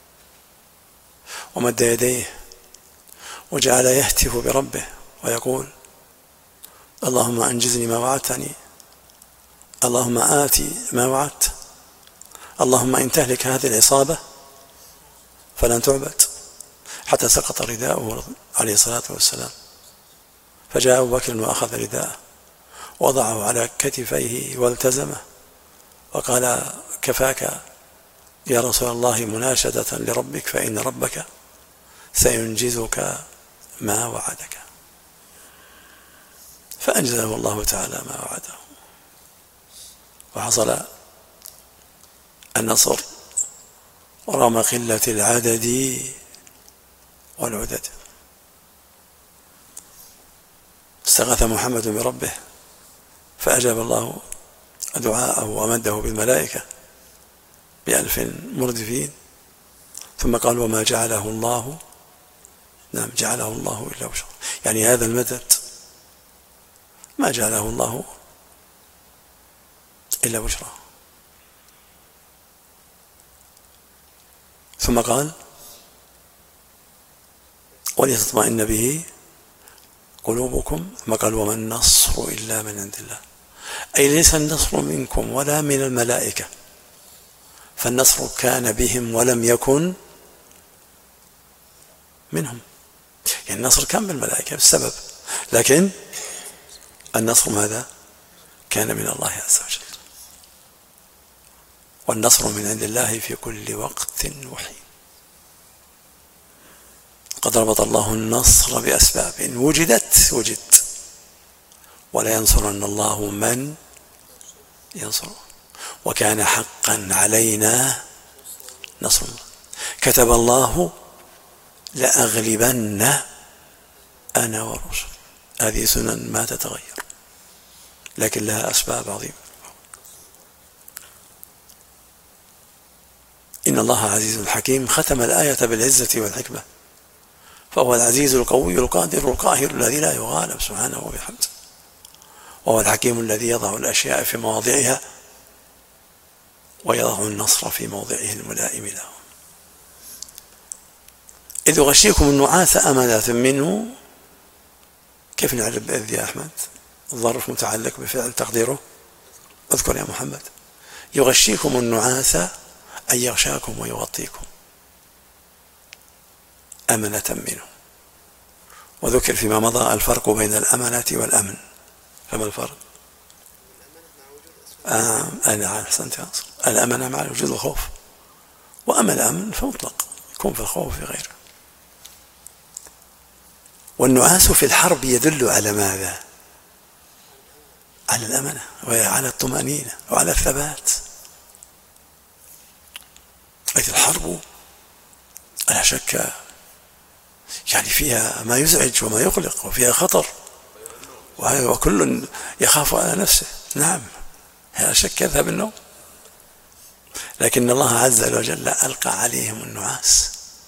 ومد يديه وجعل يهتف بربه ويقول اللهم أنجزني ما وعدتني، اللهم آتي ما وعدت، اللهم إن تهلك هذه العصابة فلن تعبد، حتى سقط رداءه عليه الصلاة والسلام، فجاء أبو بكر وأخذ رداءه وضعه على كتفيه والتزمه وقال كفاك يا رسول الله مناشدة لربك فإن ربك سينجزك ما وعدك. فأنجزه الله تعالى ما وعده، وحصل النصر ورغم قلة العدد والعدد. استغاث محمد بربه فأجاب الله دعاءه ومده بالملائكة بألف مردفين، ثم قال وما جعله الله نعم جعله الله إلا بشرى، يعني هذا المدد ما جعله الله إلا بشرى. ثم قال ولتطمئن به قلوبكم، ثم قال وما النصر إلا من عند الله، أي ليس النصر منكم ولا من الملائكة، فالنصر كان بهم ولم يكن منهم، يعني النصر كان بالملائكة بالسبب، لكن النصر ماذا؟ كان من الله عز وجل، والنصر من عند الله في كل وقت وحين. قد ربط الله النصر بأسباب وجدت وجد، ولا ينصرن الله من ينصره، وكان حقا علينا نصر الله. كتب الله لأغلبن أنا ورسل، هذه سنن ما تتغير لكن لها أسباب عظيمة. إن الله عزيز حكيم، ختم الآية بالعزة والحكمة، فهو العزيز القوي القادر القاهر الذي لا يغالب سبحانه وبحمده، وهو الحكيم الذي يضع الأشياء في مواضعها ويضع النصر في موضعه الملائم له. إذ يغشيكم النعاس أمنة منه، كيف نعرف بإذ يا أحمد؟ الظرف متعلق بفعل تقديره اذكر يا محمد. يغشيكم النعاس أي يغشاكم ويغطيكم أمنة منه. وذكر فيما مضى الفرق بين الأمنة والأمن، فما الفرق؟ آه أنا أحسنت يا أصل. الأمنة مع وجود الخوف، وأما الأمن فمطلق يكون في الخوف في غيره. والنعاس في الحرب يدل على ماذا؟ على الأمنة وعلى الطمأنينة وعلى الثبات. أي الحرب لا شك يعني فيها ما يزعج وما يقلق وفيها خطر وكل يخاف على نفسه، نعم لا شك يذهب النوم، لكن الله عز وجل ألقى عليهم النعاس.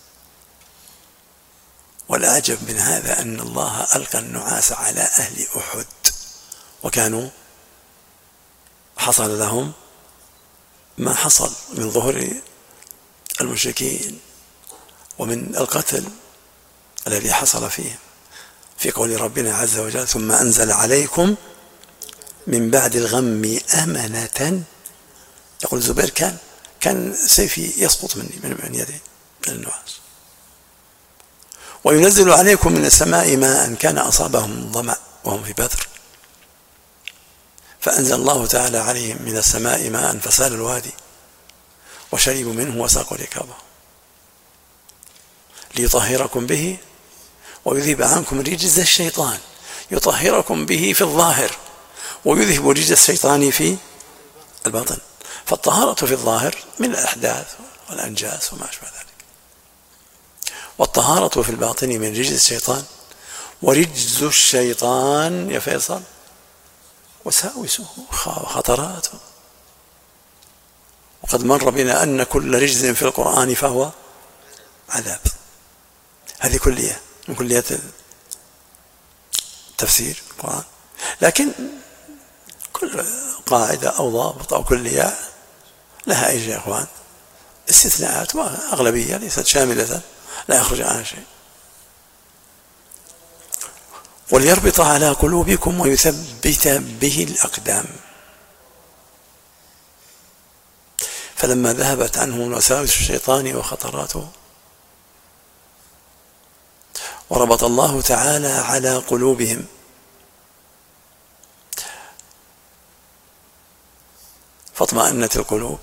والأعجب من هذا أن الله ألقى النعاس على أهل أحد وكانوا حصل لهم ما حصل من ظهور المشركين ومن القتل الذي حصل فيهم، في قول ربنا عز وجل: ثم أنزل عليكم من بعد الغم أمنة. يقول الزبير: كان كان سيفي يسقط مني من يدي من النعاس. وينزل عليكم من السماء ماء كان أصابهم ظمأ وهم في بدر، فأنزل الله تعالى عليهم من السماء ماء فسال الوادي وشربوا منه وساقوا ركابهم ليطهركم به ويذهب عنكم رجز الشيطان. يطهركم به في الظاهر ويذهب رجز الشيطان في الباطن. فالطهارة في الظاهر من الأحداث والأنجاس وما أشبه ذلك، والطهارة في الباطن من رجز الشيطان. ورجز الشيطان يا فيصل وساوسه وخطراته. وقد مر بنا أن كل رجز في القرآن فهو عذاب. هذه كلية من كليات التفسير القرآن، لكن كل قاعدة أو ضابط أو كلية لها أي يا إخوان استثناءات، وأغلبية ليست شاملة لا يخرج عنها شيء. وليربط على قلوبكم ويثبت به الأقدام. فلما ذهبت عنهم وساوس الشيطان وخطراته وربط الله تعالى على قلوبهم فاطمأنت القلوب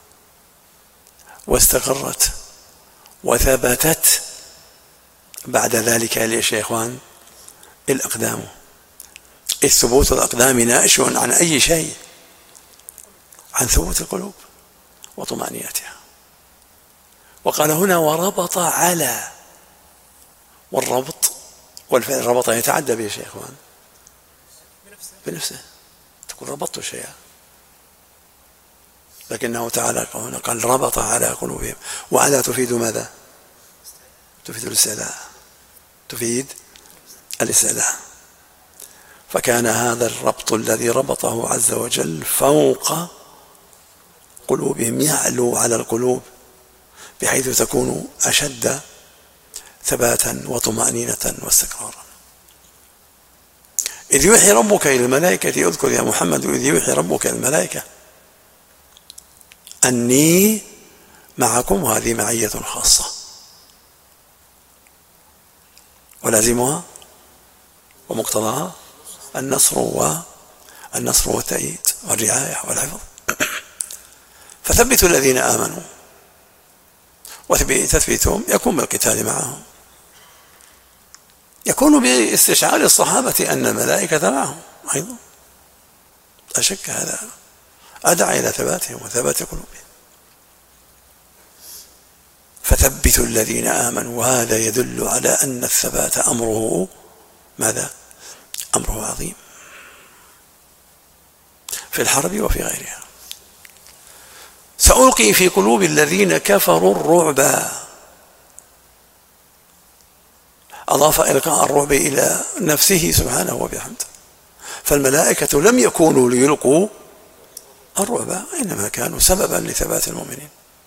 واستقرت وثبتت بعد ذلك ليش يا إخوان الأقدام. إذ ثبوت الأقدام ناشئ عن أي شيء؟ عن ثبوت القلوب وطمأنينتها. وقال هنا وربط على، والربط والفعل ربط يتعدى به يا إخوان بنفسه، تقول ربطت شيئا، لكنه تعالى قال ربط على قلوبهم. وعلى تفيد ماذا؟ تفيد الاستعلاء، تفيد الاستعلاء. فكان هذا الربط الذي ربطه عز وجل فوق قلوبهم، يعلو على القلوب بحيث تكون أشد ثباتا وطمأنينة واستقرارا. إذ يوحي ربك إلى الملائكة، اذكر يا محمد إذ يوحي ربك إلى الملائكة أني معكم، وهذه معية خاصة ولازمها ومقتضاها النصر والنصر والتأييد والرعاية والحفظ. فثبتوا الذين آمنوا، وتثبيتهم يكون بالقتال معهم، يكون باستشعار الصحابة أن الملائكة معهم أيضا، لا شك هذا أدعى إلى ثباتهم وثبات قلوبهم. فثبتوا الذين آمنوا، وهذا يدل على أن الثبات أمره ماذا؟ أمره عظيم في الحرب وفي غيرها. سألقي في قلوب الذين كفروا الرعب. أضاف إلقاء الرعب إلى نفسه سبحانه وبحمده. فالملائكة لم يكونوا ليلقوا الرعب، إنما كانوا سببا لثبات المؤمنين.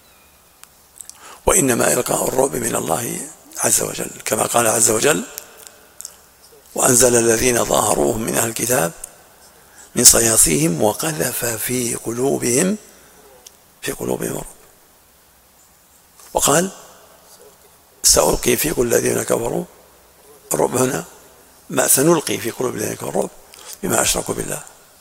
وإنما إلقاء الرعب من الله عز وجل، كما قال عز وجل وأنزل الذين ظاهروهم من أهل الكتاب من صياصيهم وقذف في قلوبهم في قلوبهم الرعب. وقال سألقي في قلوب الذين كفروا الرعب. هنا ما سنلقي في قلوب الذين كفروا الرعب بما أشركوا بالله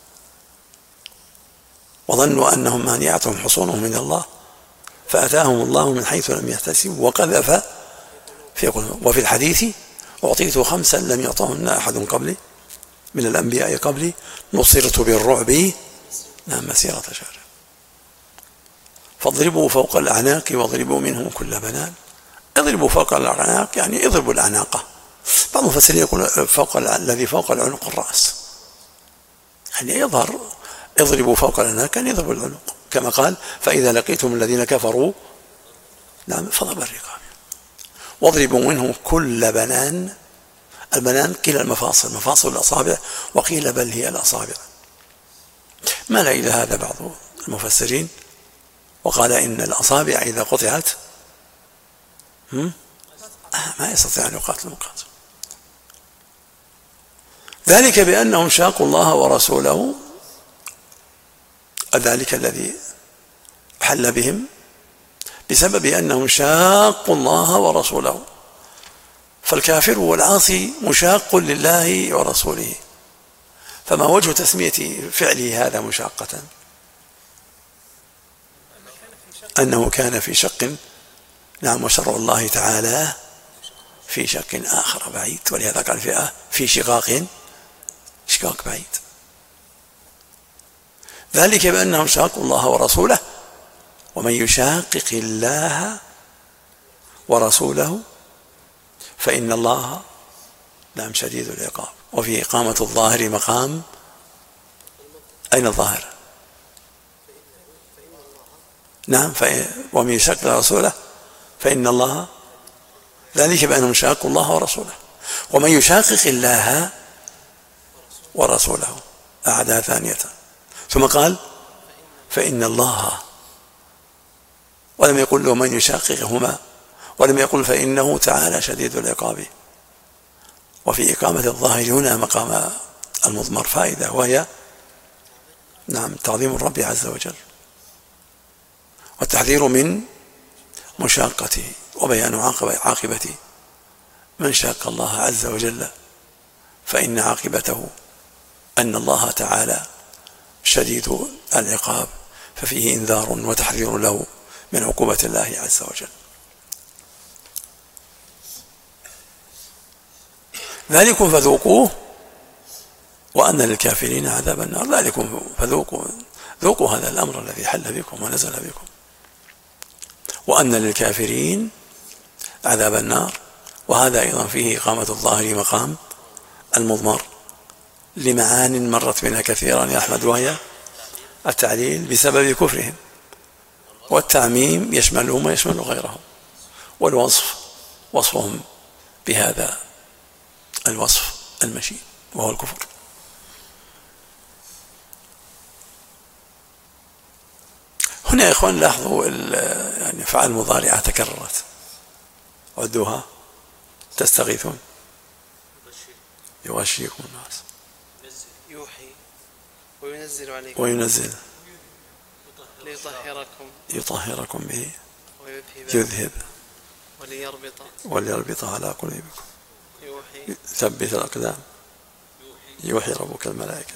وظنوا أنهم مانعتهم حصونهم من الله فأتاهم الله من حيث لم يحتسبوا وقذف في قلوبهم. وفي الحديث أعطيت خمسا لم يعطهن أحد قبلي من الأنبياء قبلي، نصرت بالرعب نعم مسيرة شهر. فاضربوا فوق الأعناق واضربوا منهم كل بنان. اضربوا فوق الأعناق يعني اضربوا الأعناق. بعض المفسرين يقول فوق الذي فوق العنق الرأس، يعني يظهر اضربوا فوق الأعناق يعني اضربوا العنق، كما قال فإذا لقيتم الذين كفروا نعم فضرب الرقاب. واضربوا منهم كل بنان. البنان قيل المفاصل، مفاصل الأصابع، وقيل بل هي الأصابع، مال إلى هذا بعض المفسرين وقال إن الأصابع إذا قطعت ما يستطيع أن يقاتل المقاتل، ذلك بأنهم شاقوا الله ورسوله، ذلك الذي حل بهم بسبب أنهم شاقوا الله ورسوله. فالكافر والعاصي مشاق لله ورسوله، فما وجه تسمية فعله هذا مشاقة؟ أنه كان في شق، نعم، وشرع الله تعالى في شق آخر بعيد، ولهذا قال فئة في شقاق شقاق بعيد، ذلك بأنهم شاقوا الله ورسوله، ومن يشاقق الله ورسوله فإن الله نعم شديد العقاب. وفي إقامة الظاهر مقام أين الظاهر؟ نعم، ومن يشاقق رسوله فإن الله، ذلك بأنهم شاقوا الله ورسوله، ومن يشاقق الله ورسوله أعدها ثانية، ثم قال فإن الله، ولم يقل له من يشاققهما، ولم يقل فإنه تعالى شديد العقاب. وفي إقامة الظاهر هنا مقام المضمر فائدة، وهي نعم تعظيم الرب عز وجل والتحذير من مشاقته، وبيان عاقبة من شاق الله عز وجل، فإن عاقبته أن الله تعالى شديد العقاب، ففيه إنذار وتحذير له من عقوبة الله عز وجل. ذلكم فذوقوه وأن للكافرين عذاب النار. ذلكم فذوقوا، ذوقوا هذا الأمر الذي حل بكم ونزل بكم، وأن للكافرين عذاب النار. وهذا أيضا فيه إقامة الظاهر مقام المضمر لمعان مرت بنا كثيرا يا أحمد، وهي التعليل بسبب كفرهم، والتعميم يشملهم ويشمل غيرهم، والوصف وصفهم بهذا الوصف المشين وهو الكفر. هنا يا إخوان لاحظوا يعني فعل مضارعة تكررت، عدوها تستغيثون يغشيكم الناس، يوحي وينزل عليكم وينزل ليطهركم يطهركم به ويذهب يذهب وليربط وليربط على قلوبكم يوحي ثبت الأقدام يوحي ربك الملائكة.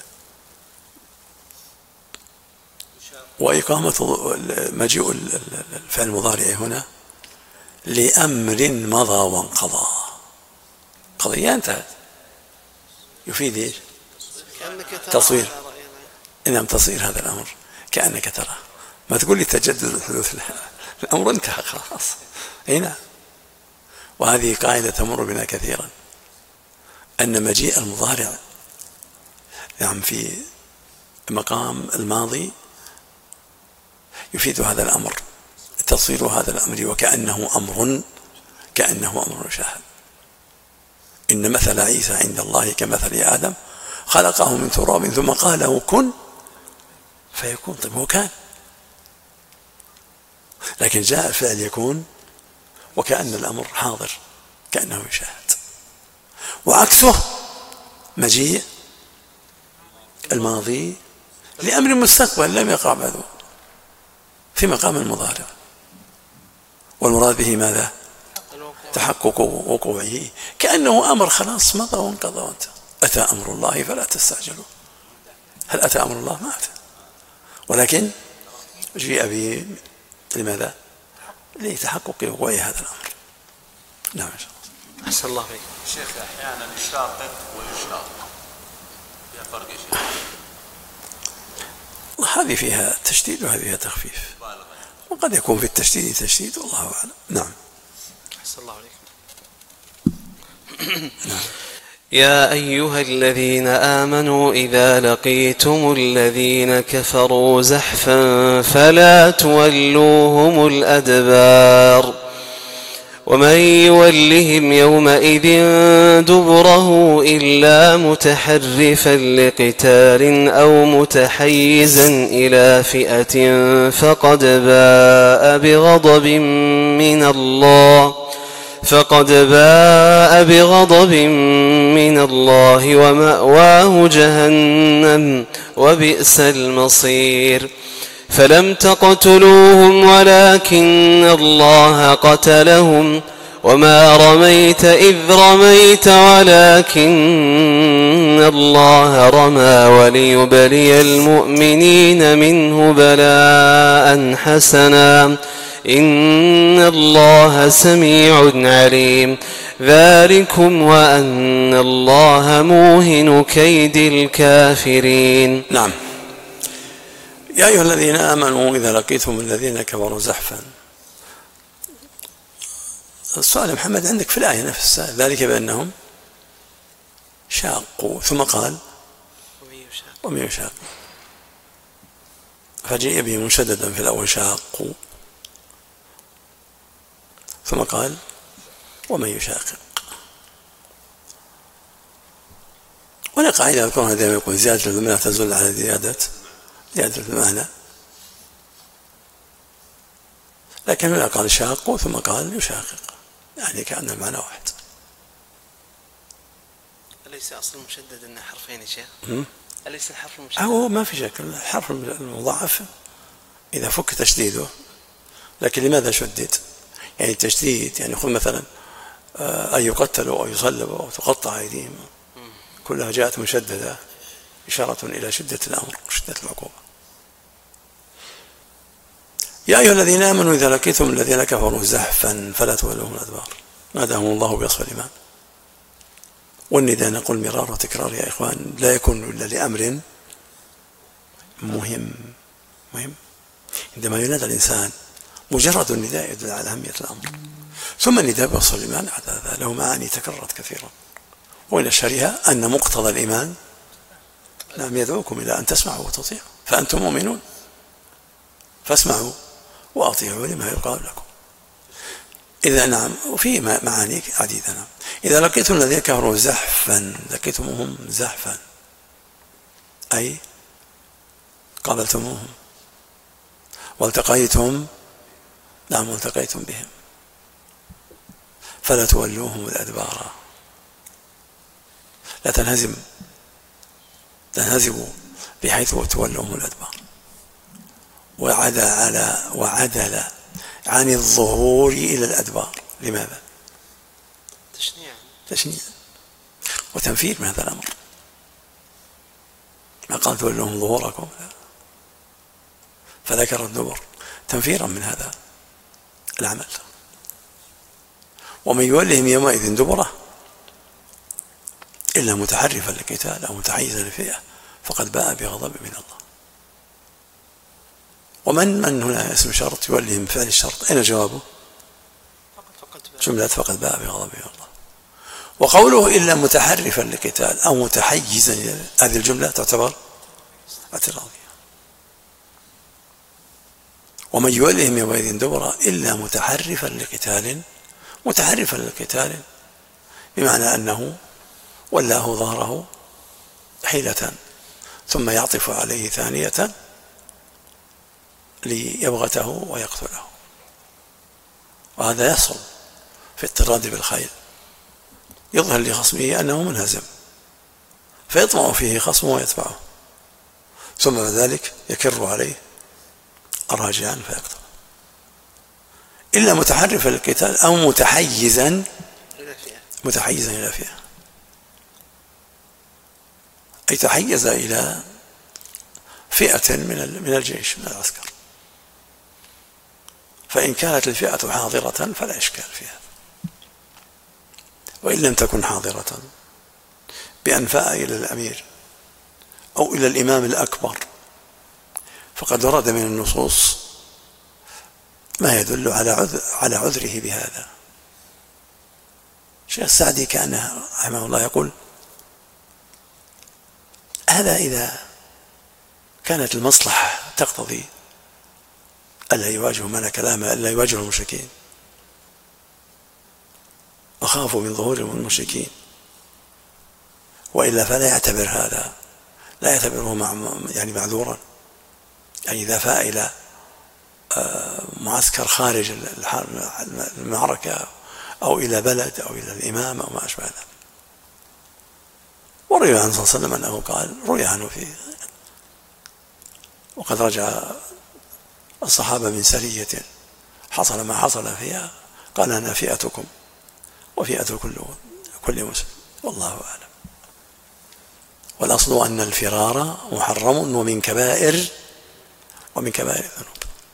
وإقامة مجيء الفعل المضارع هنا لأمر مضى وانقضى، قضية انتهت، يفيد ايش؟ تصوير. إنما تصوير هذا الأمر كأنك ترى، ما تقول لي تجدد الحدوث، الأمر انتهى خلاص. هنا وهذه قاعدة تمر بنا كثيرا، أن مجيء المضارع يعني في مقام الماضي يفيد هذا الأمر، تصوير هذا الأمر وكأنه أمر كأنه أمر مشاهد. إن مثل عيسى عند الله كمثل آدم خلقه من تراب ثم قال له كن فيكون. طيب هو كان، لكن جاء الفعل يكون وكأن الأمر حاضر كأنه يشاهد. وعكسه مجيء الماضي لأمر مستقبل لم يقع بعده في مقام المضارع، والمراد به ماذا؟ تحقق وقوعه، كأنه أمر خلاص مضى وانقضى وانتهى. أتى أمر الله فلا تستعجلوا. هل أتى أمر الله؟ ما أتى، ولكن جيء به لماذا؟ لتحقق وقوع هذا الأمر. نعم إن شاء الله. أحسن الله فيك شيخ. أحيانا يشاقق ويشاق، فيها فرق يا شيخ؟ هذه فيها تشديد وهذه فيها تخفيف، وقد يكون في التشديد تشديد والله أعلم. نعم. أحسن الله عليكم. يا أيها الذين آمنوا إذا لقيتم الذين كفروا زحفا فلا تولوهم الأدبار ومن يولهم يومئذ دبره إلا متحرفا لقتال أو متحيزا إلى فئة فقد باء بغضب من الله فقد باء بغضب من الله ومأواه جهنم وبئس المصير. فلم تقتلوهم ولكن الله قتلهم وما رميت إذ رميت ولكن الله رمى وليبلي المؤمنين منه بلاء حسنا إن الله سميع عليم. ذلكم وأن الله موهن كيد الكافرين. نعم. يا أيها الذين آمنوا إذا لقيتم الذين كفروا زحفا. السؤال محمد عندك في الآية نفسها ذلك بأنهم شاقوا ثم قال ومن يشاق فجيء به مشددا في الأول شاقوا ثم قال ومن يشاقق. ولا قاعدة أذكرها دائما يقول زيادة المعنى تزل على زيادة زيادة المعنى، لكن هنا قال شاقوا ثم قال يشاقق، يعني كأن المعنى واحد. أليس أصل المشدد أنه حرفين يا شيخ؟ أليس الحرف المشدد؟ هو ما في شك الحرف المضاعف إذا فك تشديده، لكن لماذا شدد؟ يعني التشديد يعني خذ مثلا أن يقتلوا أو يصلبوا أو تقطع أيديهم كلها جاءت مشددة إشارة إلى شدة الأمر وشدة العقوبة. يا أيها الذين آمنوا إذا لقيتم الذين كفروا زحفا فلا تولوهم الأدبار ناداهم الله بوصف الإيمان. والنداء نقول مرار وتكرار يا إخوان لا يكون إلا لأمر مهم مهم. عندما ينادى الإنسان مجرد النداء يدل على أهمية الأمر، ثم النداء بوصف الإيمان هذا له معاني تكررت كثيرا، وإن أشهرها أن مقتضى الإيمان نعم يدعوكم إلى أن تسمعوا وتطيعوا فأنتم مؤمنون فاسمعوا وأطيعوا لما يقال لكم. إذا نعم وفي معاني عديدة. نعم. إذا لقيتم الذين كفروا زحفا لقيتموهم زحفا أي قابلتموهم والتقيتم نعم والتقيتم بهم فلا تولوهم الأدبار لا تنهزم تنهزموا بحيث تولوهم الأدبار. وعدل على وعدل عن الظهور إلى الأدبار. لماذا؟ تشنيع تشنيع وتنفير من هذا الأمر. ما قال تولوهم ظهوركم لا. فذكر الدبر تنفيرا من هذا العمل. ومن يولهم يومئذ دبره إلا متحرفا لقتال أو متحيزا لفئة فقد باء بغضب من الله. ومن من هنا اسم شرط يولهم فعل الشرط أين جوابه؟ جملة فقد باء بغضب من الله. وقوله إلا متحرفا لقتال أو متحيزا هذه الجملة تعتبر اعتراضية. ومن يولهم يومئذ دبره إلا متحرفا لقتال متحرفا للقتال بمعنى أنه ولاه ظهره حيلة ثم يعطف عليه ثانية ليبغته ويقتله. وهذا يحصل في الطراد بالخيل يظهر لخصمه أنه منهزم فيطمع فيه خصمه ويتبعه ثم بعد ذلك يكر عليه راجعا فيقتله. إلا متحرفا للقتال أو متحيزا متحيزا إلى فئة أي تحيز إلى فئة من من الجيش من العسكر. فإن كانت الفئة حاضرة فلا إشكال فيها، وإن لم تكن حاضرة بأنفاء إلى الأمير أو إلى الإمام الأكبر فقد ورد من النصوص ما يدل على عذر على عذره بهذا. الشيخ السعدي كان رحمه الله يقول هذا إذا كانت المصلحة تقتضي ألا يواجه من كلامه ألا يواجه المشركين، وخافوا من ظهورهم المشركين، وإلا فلا يعتبر هذا، لا يعتبره مع يعني معذورا. يعني إذا فاء إلى معسكر خارج المعركة أو إلى بلد أو إلى الإمام أو ما أشبه ذلك. وروي عنه صلى الله عليه وسلم أنه قال، روي عنه فيه، وقد رجع الصحابة من سرية حصل ما حصل فيها، قال أنا فئتكم وفئة كل كل مسلم، والله أعلم. والأصل أن الفرار محرم ومن كبائر ومن كبائر الذنوب،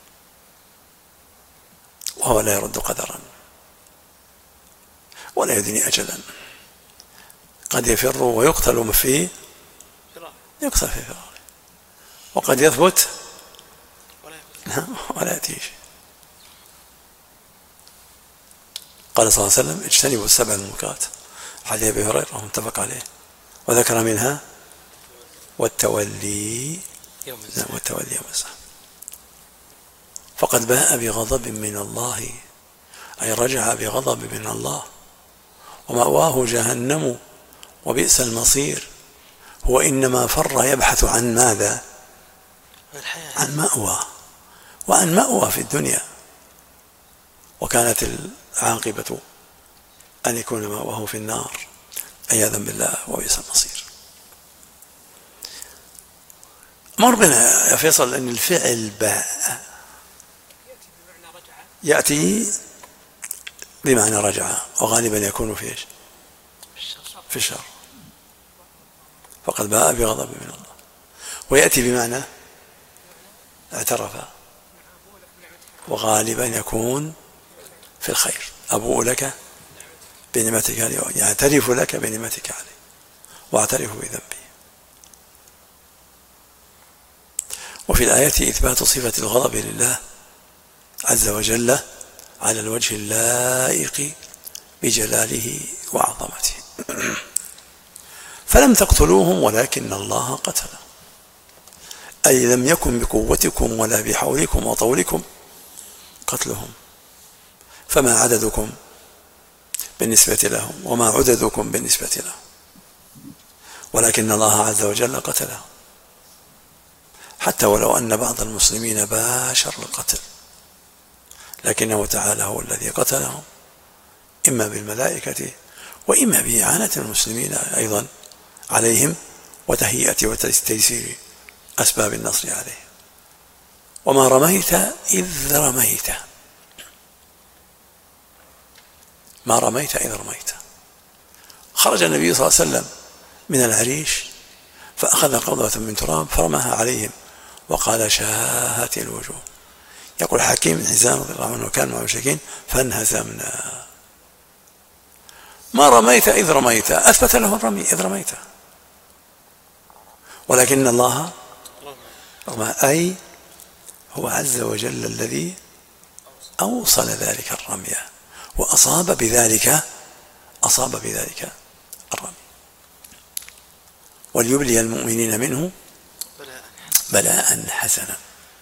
وهو لا يرد قدرا ولا يدني أجلا. قد يفر ويقتل فيه، يقتل في فراره، وقد يثبت ولا يأتي شيء. قال صلى الله عليه وسلم اجتنبوا السبع الموبقات، حديث أبي هريرة متفق عليه، وذكر منها والتولي يوم الزحف، والتولي يوم الزحف. فقد باء بغضب من الله، أي رجع بغضب من الله، ومأواه جهنم وبئس المصير. هو إنما فر يبحث عن ماذا؟ عن مأوى، وعن مأوى في الدنيا، وكانت العاقبة أن يكون مأواه في النار عياذا بالله، وبئس المصير. مر بنا يا فيصل أن الفعل باء يأتي بمعنى رجع، وغالبا يكون في ايش؟ في الشر. فقد باء بغضب من الله. ويأتي بمعنى اعترف، وغالبا يكون في الخير. أبوء لك بنعمتك علي، يعترف لك بنعمتك علي واعترف بذنبي. وفي الآية إثبات صفة الغضب لله عز وجل على الوجه اللائق بجلاله وعظمته. فلم تقتلوهم ولكن الله قتلهم، أي لم يكن بقوتكم ولا بحولكم وطولكم قتلهم، فما عددكم بالنسبة لهم وما عددكم بالنسبة لهم، ولكن الله عز وجل قتلهم، حتى ولو أن بعض المسلمين باشر القتل، لكنه تعالى هو الذي قتلهم، إما بالملائكة وإما بإعانة المسلمين أيضا عليهم وتهيئة وتيسير أسباب النصر عليهم. وما رميت إذ رميت، ما رميت إذ رميت. خرج النبي صلى الله عليه وسلم من العريش فأخذ قبضة من تراب فرماها عليهم وقال شاهت الوجوه. يقول حكيم بن حزام رضي الله عنه كان مع المشركين فانهزمنا. ما رميت إذ رميت، أثبت له الرمي إذ رميت، ولكن الله رمى، أي هو عز وجل الذي أوصل ذلك الرمي وأصاب بذلك أصاب بذلك الرمي. وليبلي المؤمنين منه بلاء حسنا.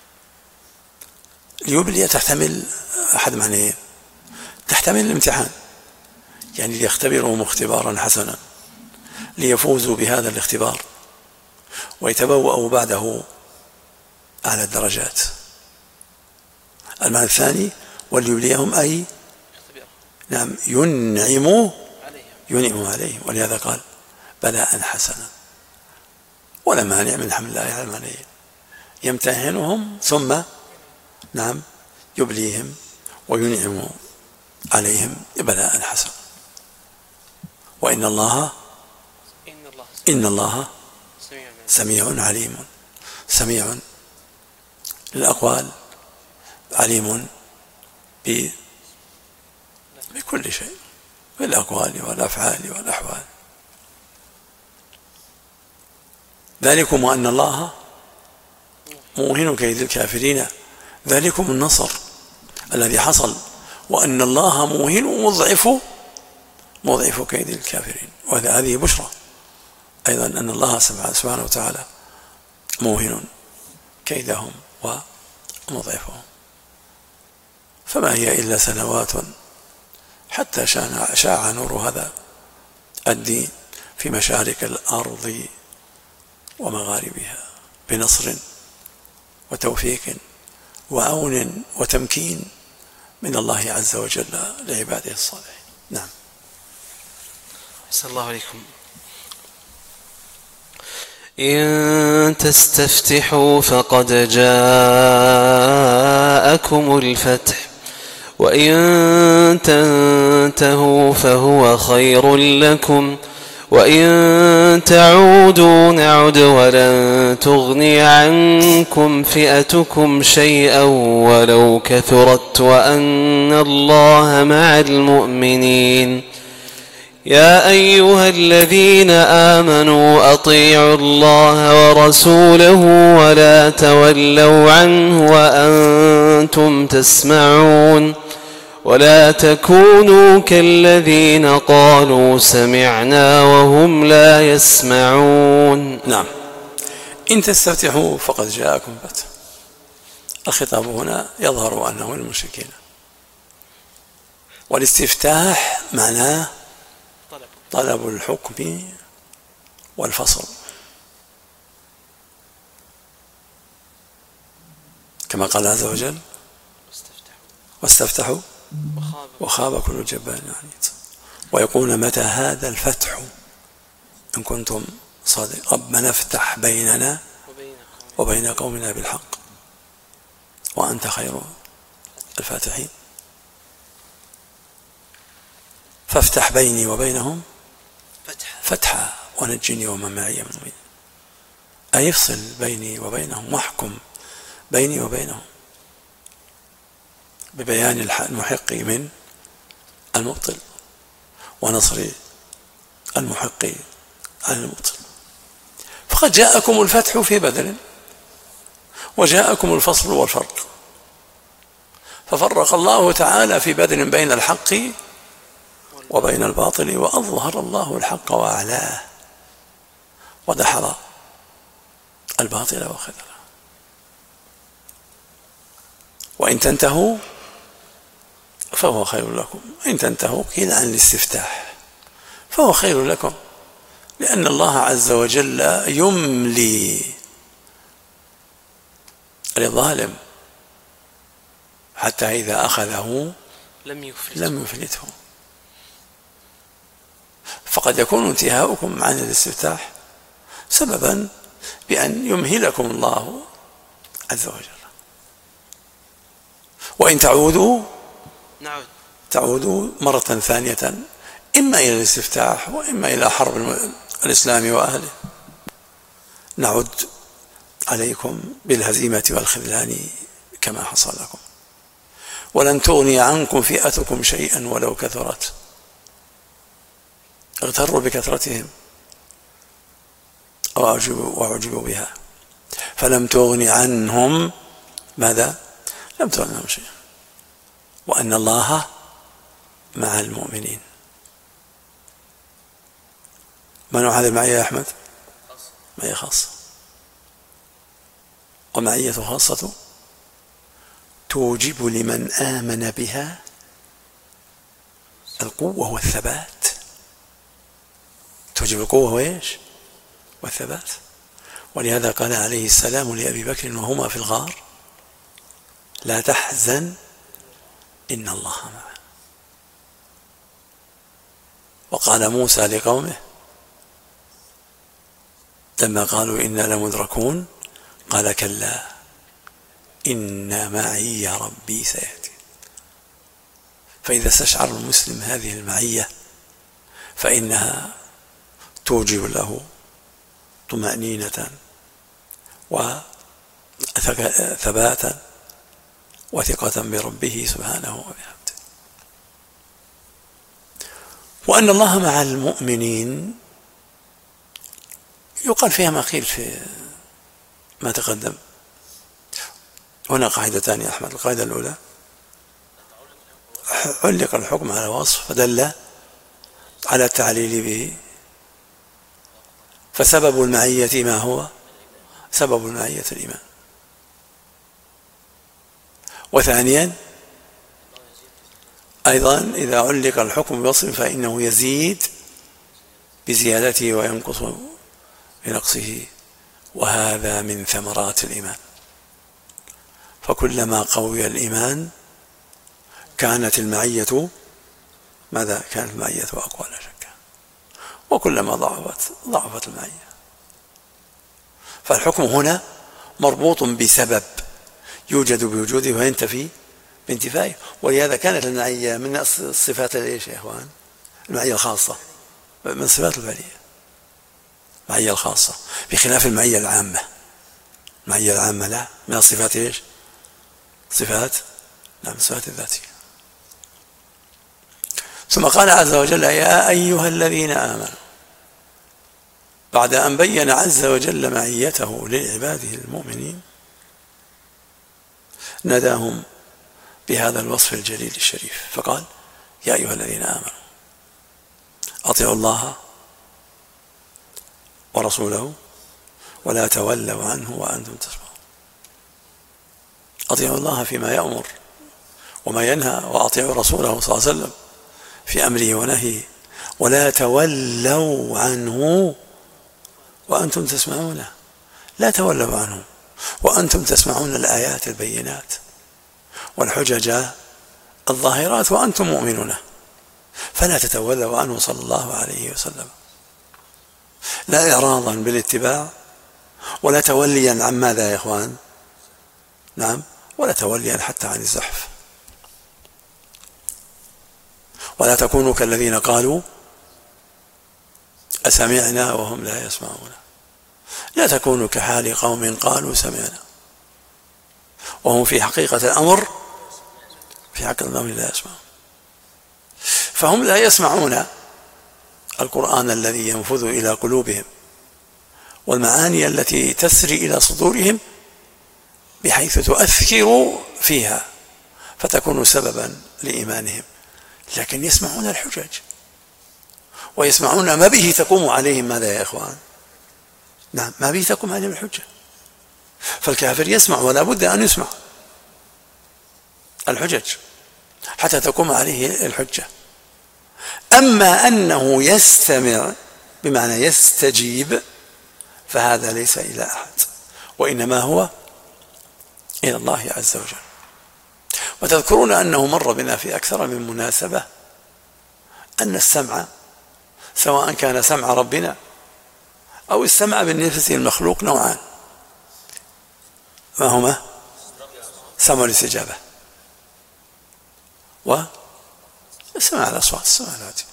ليبلي تحتمل أحد معنيين، تحتمل الامتحان، يعني ليختبرهم اختبارا حسنا ليفوزوا بهذا الاختبار ويتبوأوا بعده أعلى الدرجات. المعنى الثاني وليبليهم، أي نعم ينعموا ينعم عليهم، ولهذا قال بلاء حسنا. ولا مانع من حمل الآية على المعنيين، يمتحنهم ثم نعم يبليهم وينعم عليهم بلاء حسنا. وإن الله إن الله سميع عليم، سميع للأقوال عليم بكل شيء، بالأقوال والأفعال والأحوال. ذلكم وأن الله موهن كيد الكافرين، ذلكم النصر الذي حصل، وأن الله موهن مضعف مضعف كيد الكافرين. وهذه بشرى أيضا أن الله سبحانه وتعالى موهن كيدهم ومضعفهم. فما هي إلا سنوات حتى شاع نور هذا الدين في مشارق الأرض ومغاربها بنصر وتوفيق وعون وتمكين من الله عز وجل لعباده الصالحين. نعم. أحسن الله عليكم. إن تستفتحوا فقد جاءكم الفتح وإن تنتهوا فهو خير لكم وإن تعودوا نعد ولن تغني عنكم فئتكم شيئا ولو كثرت وأن الله مع المؤمنين. يا أيها الذين آمنوا أطيعوا الله ورسوله ولا تولوا عنه وأنتم تسمعون ولا تكونوا كالذين قالوا سمعنا وهم لا يسمعون. نعم. إن تستفتحوا فقد جاءكم فتح. الخطاب هنا يظهر أنه للمشركين، والاستفتاح معناه طلب الحكم والفصل، كما قال عز وجل واستفتحوا وخاب كل جبار عنيد. ويقولون متى هذا الفتح إن كنتم صادقين، ربنا افتح بيننا وبين قومنا بالحق وأنت خير الفاتحين. فافتح بيني وبينهم فتحا ونجني ومن معي من المؤمنين، أي افصل بيني وبينهم واحكم بيني وبينهم ببيان المحق من المبطل ونصر المحق عن المبطل. فقد جاءكم الفتح في بدر وجاءكم الفصل والفرق، ففرق الله تعالى في بدر بين الحق وبين الباطل وأظهر الله الحق وأعلاه ودحر الباطل وخذله. وإن تنتهوا فهو خير لكم. إن تنتهوا قيل عن الاستفتاح، فهو خير لكم، لأن الله عز وجل يملي للظالم حتى إذا أخذه لم يفلته, لم يفلته. فقد يكون انتهاؤكم عن الاستفتاح سببا بأن يمهلكم الله عز وجل. وإن تعودوا نعود تعودوا مرة ثانية إما إلى الاستفتاح وإما إلى حرب الإسلام وأهله، نعد عليكم بالهزيمة والخذلان كما حصل لكم. ولن تغني عنكم فئتكم شيئا ولو كثرت، اغتروا بكثرتهم وأعجبوا بها، فلم تغني عنهم ماذا؟ لم تغني عنهم شيئا، وأن الله مع المؤمنين. ما نوع هذه المعية يا أحمد؟ معية خاصة، ومعية خاصة توجب لمن آمن بها القوة والثبات. توجب القوة وإيش؟ والثبات. ولهذا قال عليه السلام لأبي بكر وهما في الغار: لا تحزن إن الله معنا. وقال موسى لقومه لما قالوا إنا لمدركون قال: كلا إن معي ربي سيهدين. فإذا استشعر المسلم هذه المعية فإنها توجب له طمأنينة وثباتا وثقة بربه سبحانه وبحمده. وأن الله مع المؤمنين يقال فيها ما قيل في ما تقدم. هنا قاعدتان يا أحمد. القاعدة الأولى: علق الحكم على وصف فدل على التعليل به، فسبب المعية ما هو؟ سبب المعية الإيمان. وثانيا أيضا إذا علق الحكم بوصف فإنه يزيد بزيادته وينقص بنقصه، وهذا من ثمرات الإيمان. فكلما قوي الإيمان كانت المعية ماذا؟ كانت المعية أقوى لا شك، وكلما ضعفت ضعفت المعية. فالحكم هنا مربوط بسبب يوجد بوجوده وينتفي بانتفائه، ولهذا كانت المعية من الصفات ايش يا اخوان؟ المعية الخاصة من صفات الفعلية، المعية الخاصة بخلاف المعية العامة. المعية العامة لا، من الصفات ايش؟ صفات نعم صفات الذاتية. ثم قال عز وجل يا أيها الذين آمنوا، بعد أن بين عز وجل معيته لعباده المؤمنين ناداهم بهذا الوصف الجليل الشريف، فقال يا أيها الذين آمنوا أطيعوا الله ورسوله ولا تولوا عنه وأنتم تسمعون. أطيعوا الله فيما يأمر وما ينهى، وأطيعوا رسوله صلى الله عليه وسلم في أمره ونهيه، ولا تولوا عنه وأنتم تسمعون. لا تولوا عنه وأنتم تسمعون الآيات البينات والحجج الظاهرات وأنتم مؤمنون، فلا تتولوا عنه صلى الله عليه وسلم، لا إعراضا بالاتباع ولا توليا عن ماذا يا إخوان؟ نعم، ولا توليا حتى عن الزحف. ولا تكونوا كالذين قالوا أسمعنا وهم لا يسمعون. لا تكونوا كحال قوم قالوا سمعنا وهم في حقيقة الأمر في حق الأمر لا يسمعون. فهم لا يسمعون القرآن الذي ينفذ إلى قلوبهم والمعاني التي تسري إلى صدورهم بحيث تؤثر فيها فتكون سببا لإيمانهم، لكن يسمعون الحجج ويسمعون ما به تقوم عليهم ماذا يا إخوان؟ نعم، ما به تقوم عليهم الحجة. فالكافر يسمع ولا بد أن يسمع الحجج حتى تقوم عليه الحجة. أما أنه يستمع بمعنى يستجيب فهذا ليس إلى أحد، وإنما هو إلى الله عز وجل. وتذكرون أنه مر بنا في أكثر من مناسبة أن السمع سواء كان سمع ربنا أو السمع بالنسبة للمخلوق نوعان، ما هما؟ سمع الاستجابة وسمع الأصوات، السمع الهاتف.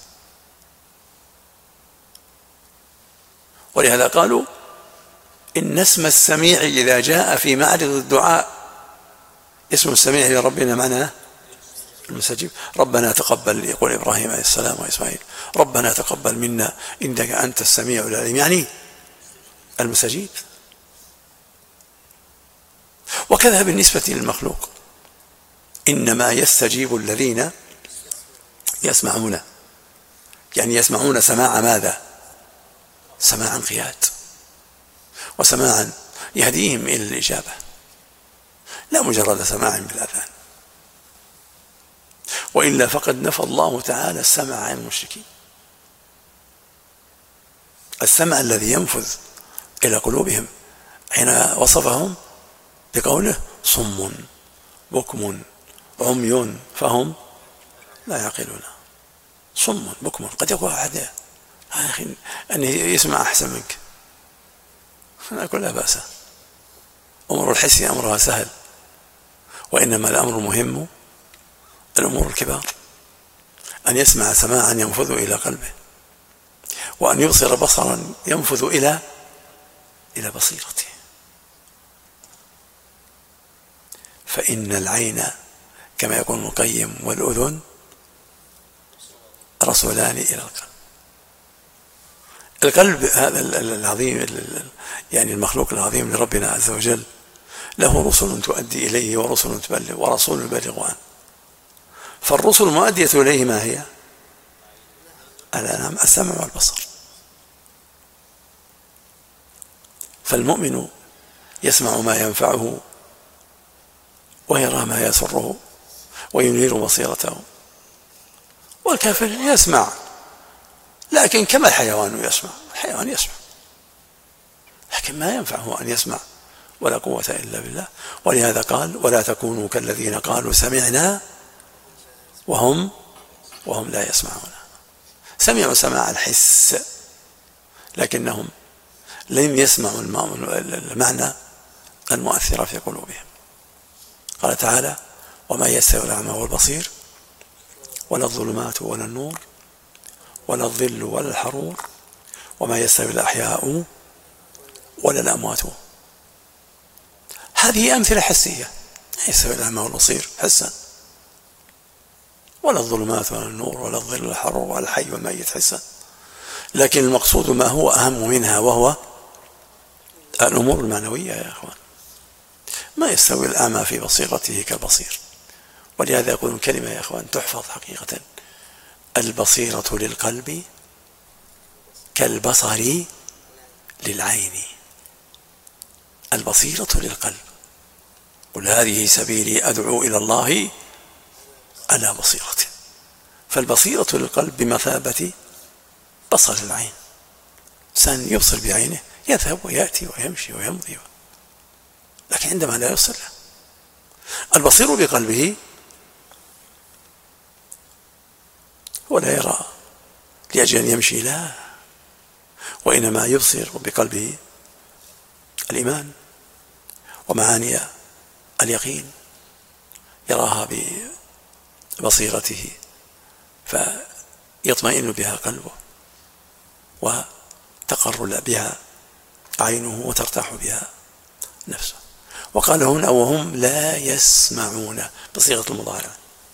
ولهذا قالوا إن اسم السميع إذا جاء في معرض الدعاء، اسم السميع لربنا معناه المستجيب. ربنا تقبل، يقول إبراهيم عليه السلام وإسماعيل ربنا تقبل منا إنك أنت السميع العليم، يعني المستجيب. وكذا بالنسبة للمخلوق، إنما يستجيب الذين يسمعون، يعني يسمعون سماع ماذا؟ سماع انقياد وسماعا يهديهم إلى الإجابة، لا مجرد سماع بالأذان، وإلا فقد نفى الله تعالى السمع عن المشركين. السمع الذي ينفذ إلى قلوبهم حين وصفهم بقوله صم بكم عمي فهم لا يعقلون. صم بكم، قد يقول أحد يا أخي أن يسمع أحسن منك، لا أقول لا بأس، أمر الحس أمرها سهل، وإنما الأمر المهم الأمور الكبار، أن يسمع سماعا ينفذ إلى قلبه، وأن يبصر بصرا ينفذ إلى إلى بصيرته. فإن العين كما يقول ابن القيم والأذن رسولان إلى القلب. القلب هذا العظيم، يعني المخلوق العظيم لربنا عز وجل، له رسل تؤدي إليه ورسل تبلغ ورسول يبلغ عنه. فالرسل المؤدية إليه ما هي؟ الأنعام، السمع والبصر. فالمؤمن يسمع ما ينفعه ويرى ما يسره وينير بصيرته، والكافر يسمع، لكن كما الحيوان يسمع، الحيوان يسمع لكن ما ينفعه أن يسمع، ولا قوة إلا بالله. ولهذا قال ولا تكونوا كالذين قالوا سمعنا وهم وهم لا يسمعون. سمعوا سماع الحس لكنهم لم يسمعوا المعنى المؤثر في قلوبهم. قال تعالى وما يستوي الأعمى والبصير ولا الظلمات ولا النور ولا الظل ولا الحرور وما يستوي الأحياء ولا الأموات. هذه أمثلة حسية، لا يستوي الأعمى والبصير حسا، ولا الظلمات ولا النور ولا الظل ولا الحرور ولا الحي والميت حسا. لكن المقصود ما هو أهم منها وهو الأمور المعنوية يا أخوان. ما يستوي الأعمى في بصيرته كالبصير. ولهذا يقولون كلمة يا أخوان تحفظ حقيقة: البصيرة للقلب كالبصر للعين. البصيرة للقلب. قل هذه سبيلي أدعو إلى الله على بصيرة. فالبصيرة للقلب بمثابة بصر العين. إنسان يبصر بعينه يذهب ويأتي ويمشي ويمضي، لكن عندما لا يبصر له. البصير بقلبه هو لا يرى لأجل أن يمشي، لا، وإنما يبصر بقلبه الإيمان ومعاني اليقين، يراها ببصيرته فيطمئن بها قلبه وتقر بها عينه وترتاح بها نفسه. وقال هنا وهم لا يسمعون بصيغة المضارع.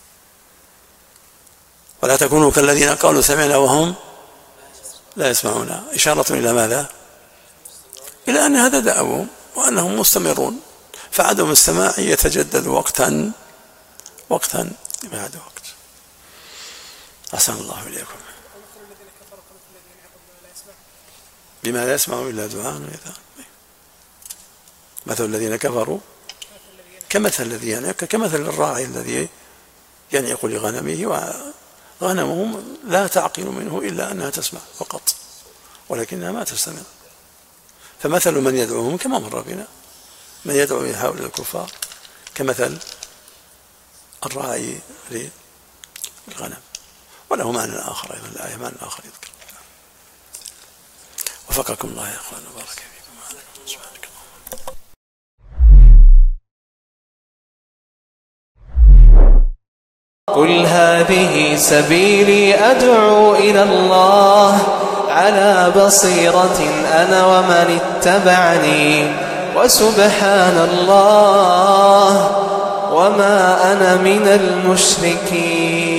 ولا تكونوا كالذين قالوا سمعنا وهم لا يسمعون، إشارة إلى ماذا؟ إلى أن هذا دأبهم وأنهم مستمرون، فعدم السماع يتجدد وقتا وقتا بعد وقت. أحسن الله إليكم. بما لا يسمعوا إلا دعاء ونداء. مثل الذين كفروا كمثل الذي ينعق كمثل الراعي الذي ينعق لغنمه وغنمهم لا تعقل منه إلا أنها تسمع فقط ولكنها ما تستمع. فمثل من يدعوهم كما مر بنا، من يدعو إلى هؤلاء الكفار كمثل الراعي للغنم. وله معنى آخر أيضا، الآية معنى آخر يذكر. وفقكم الله يا أخوان وبارك فيكم. سبحانك قل هذه سبيلي أدعو إلى الله على بصيرة أنا ومن اتبعني وسبحان الله وما أنا من المشركين.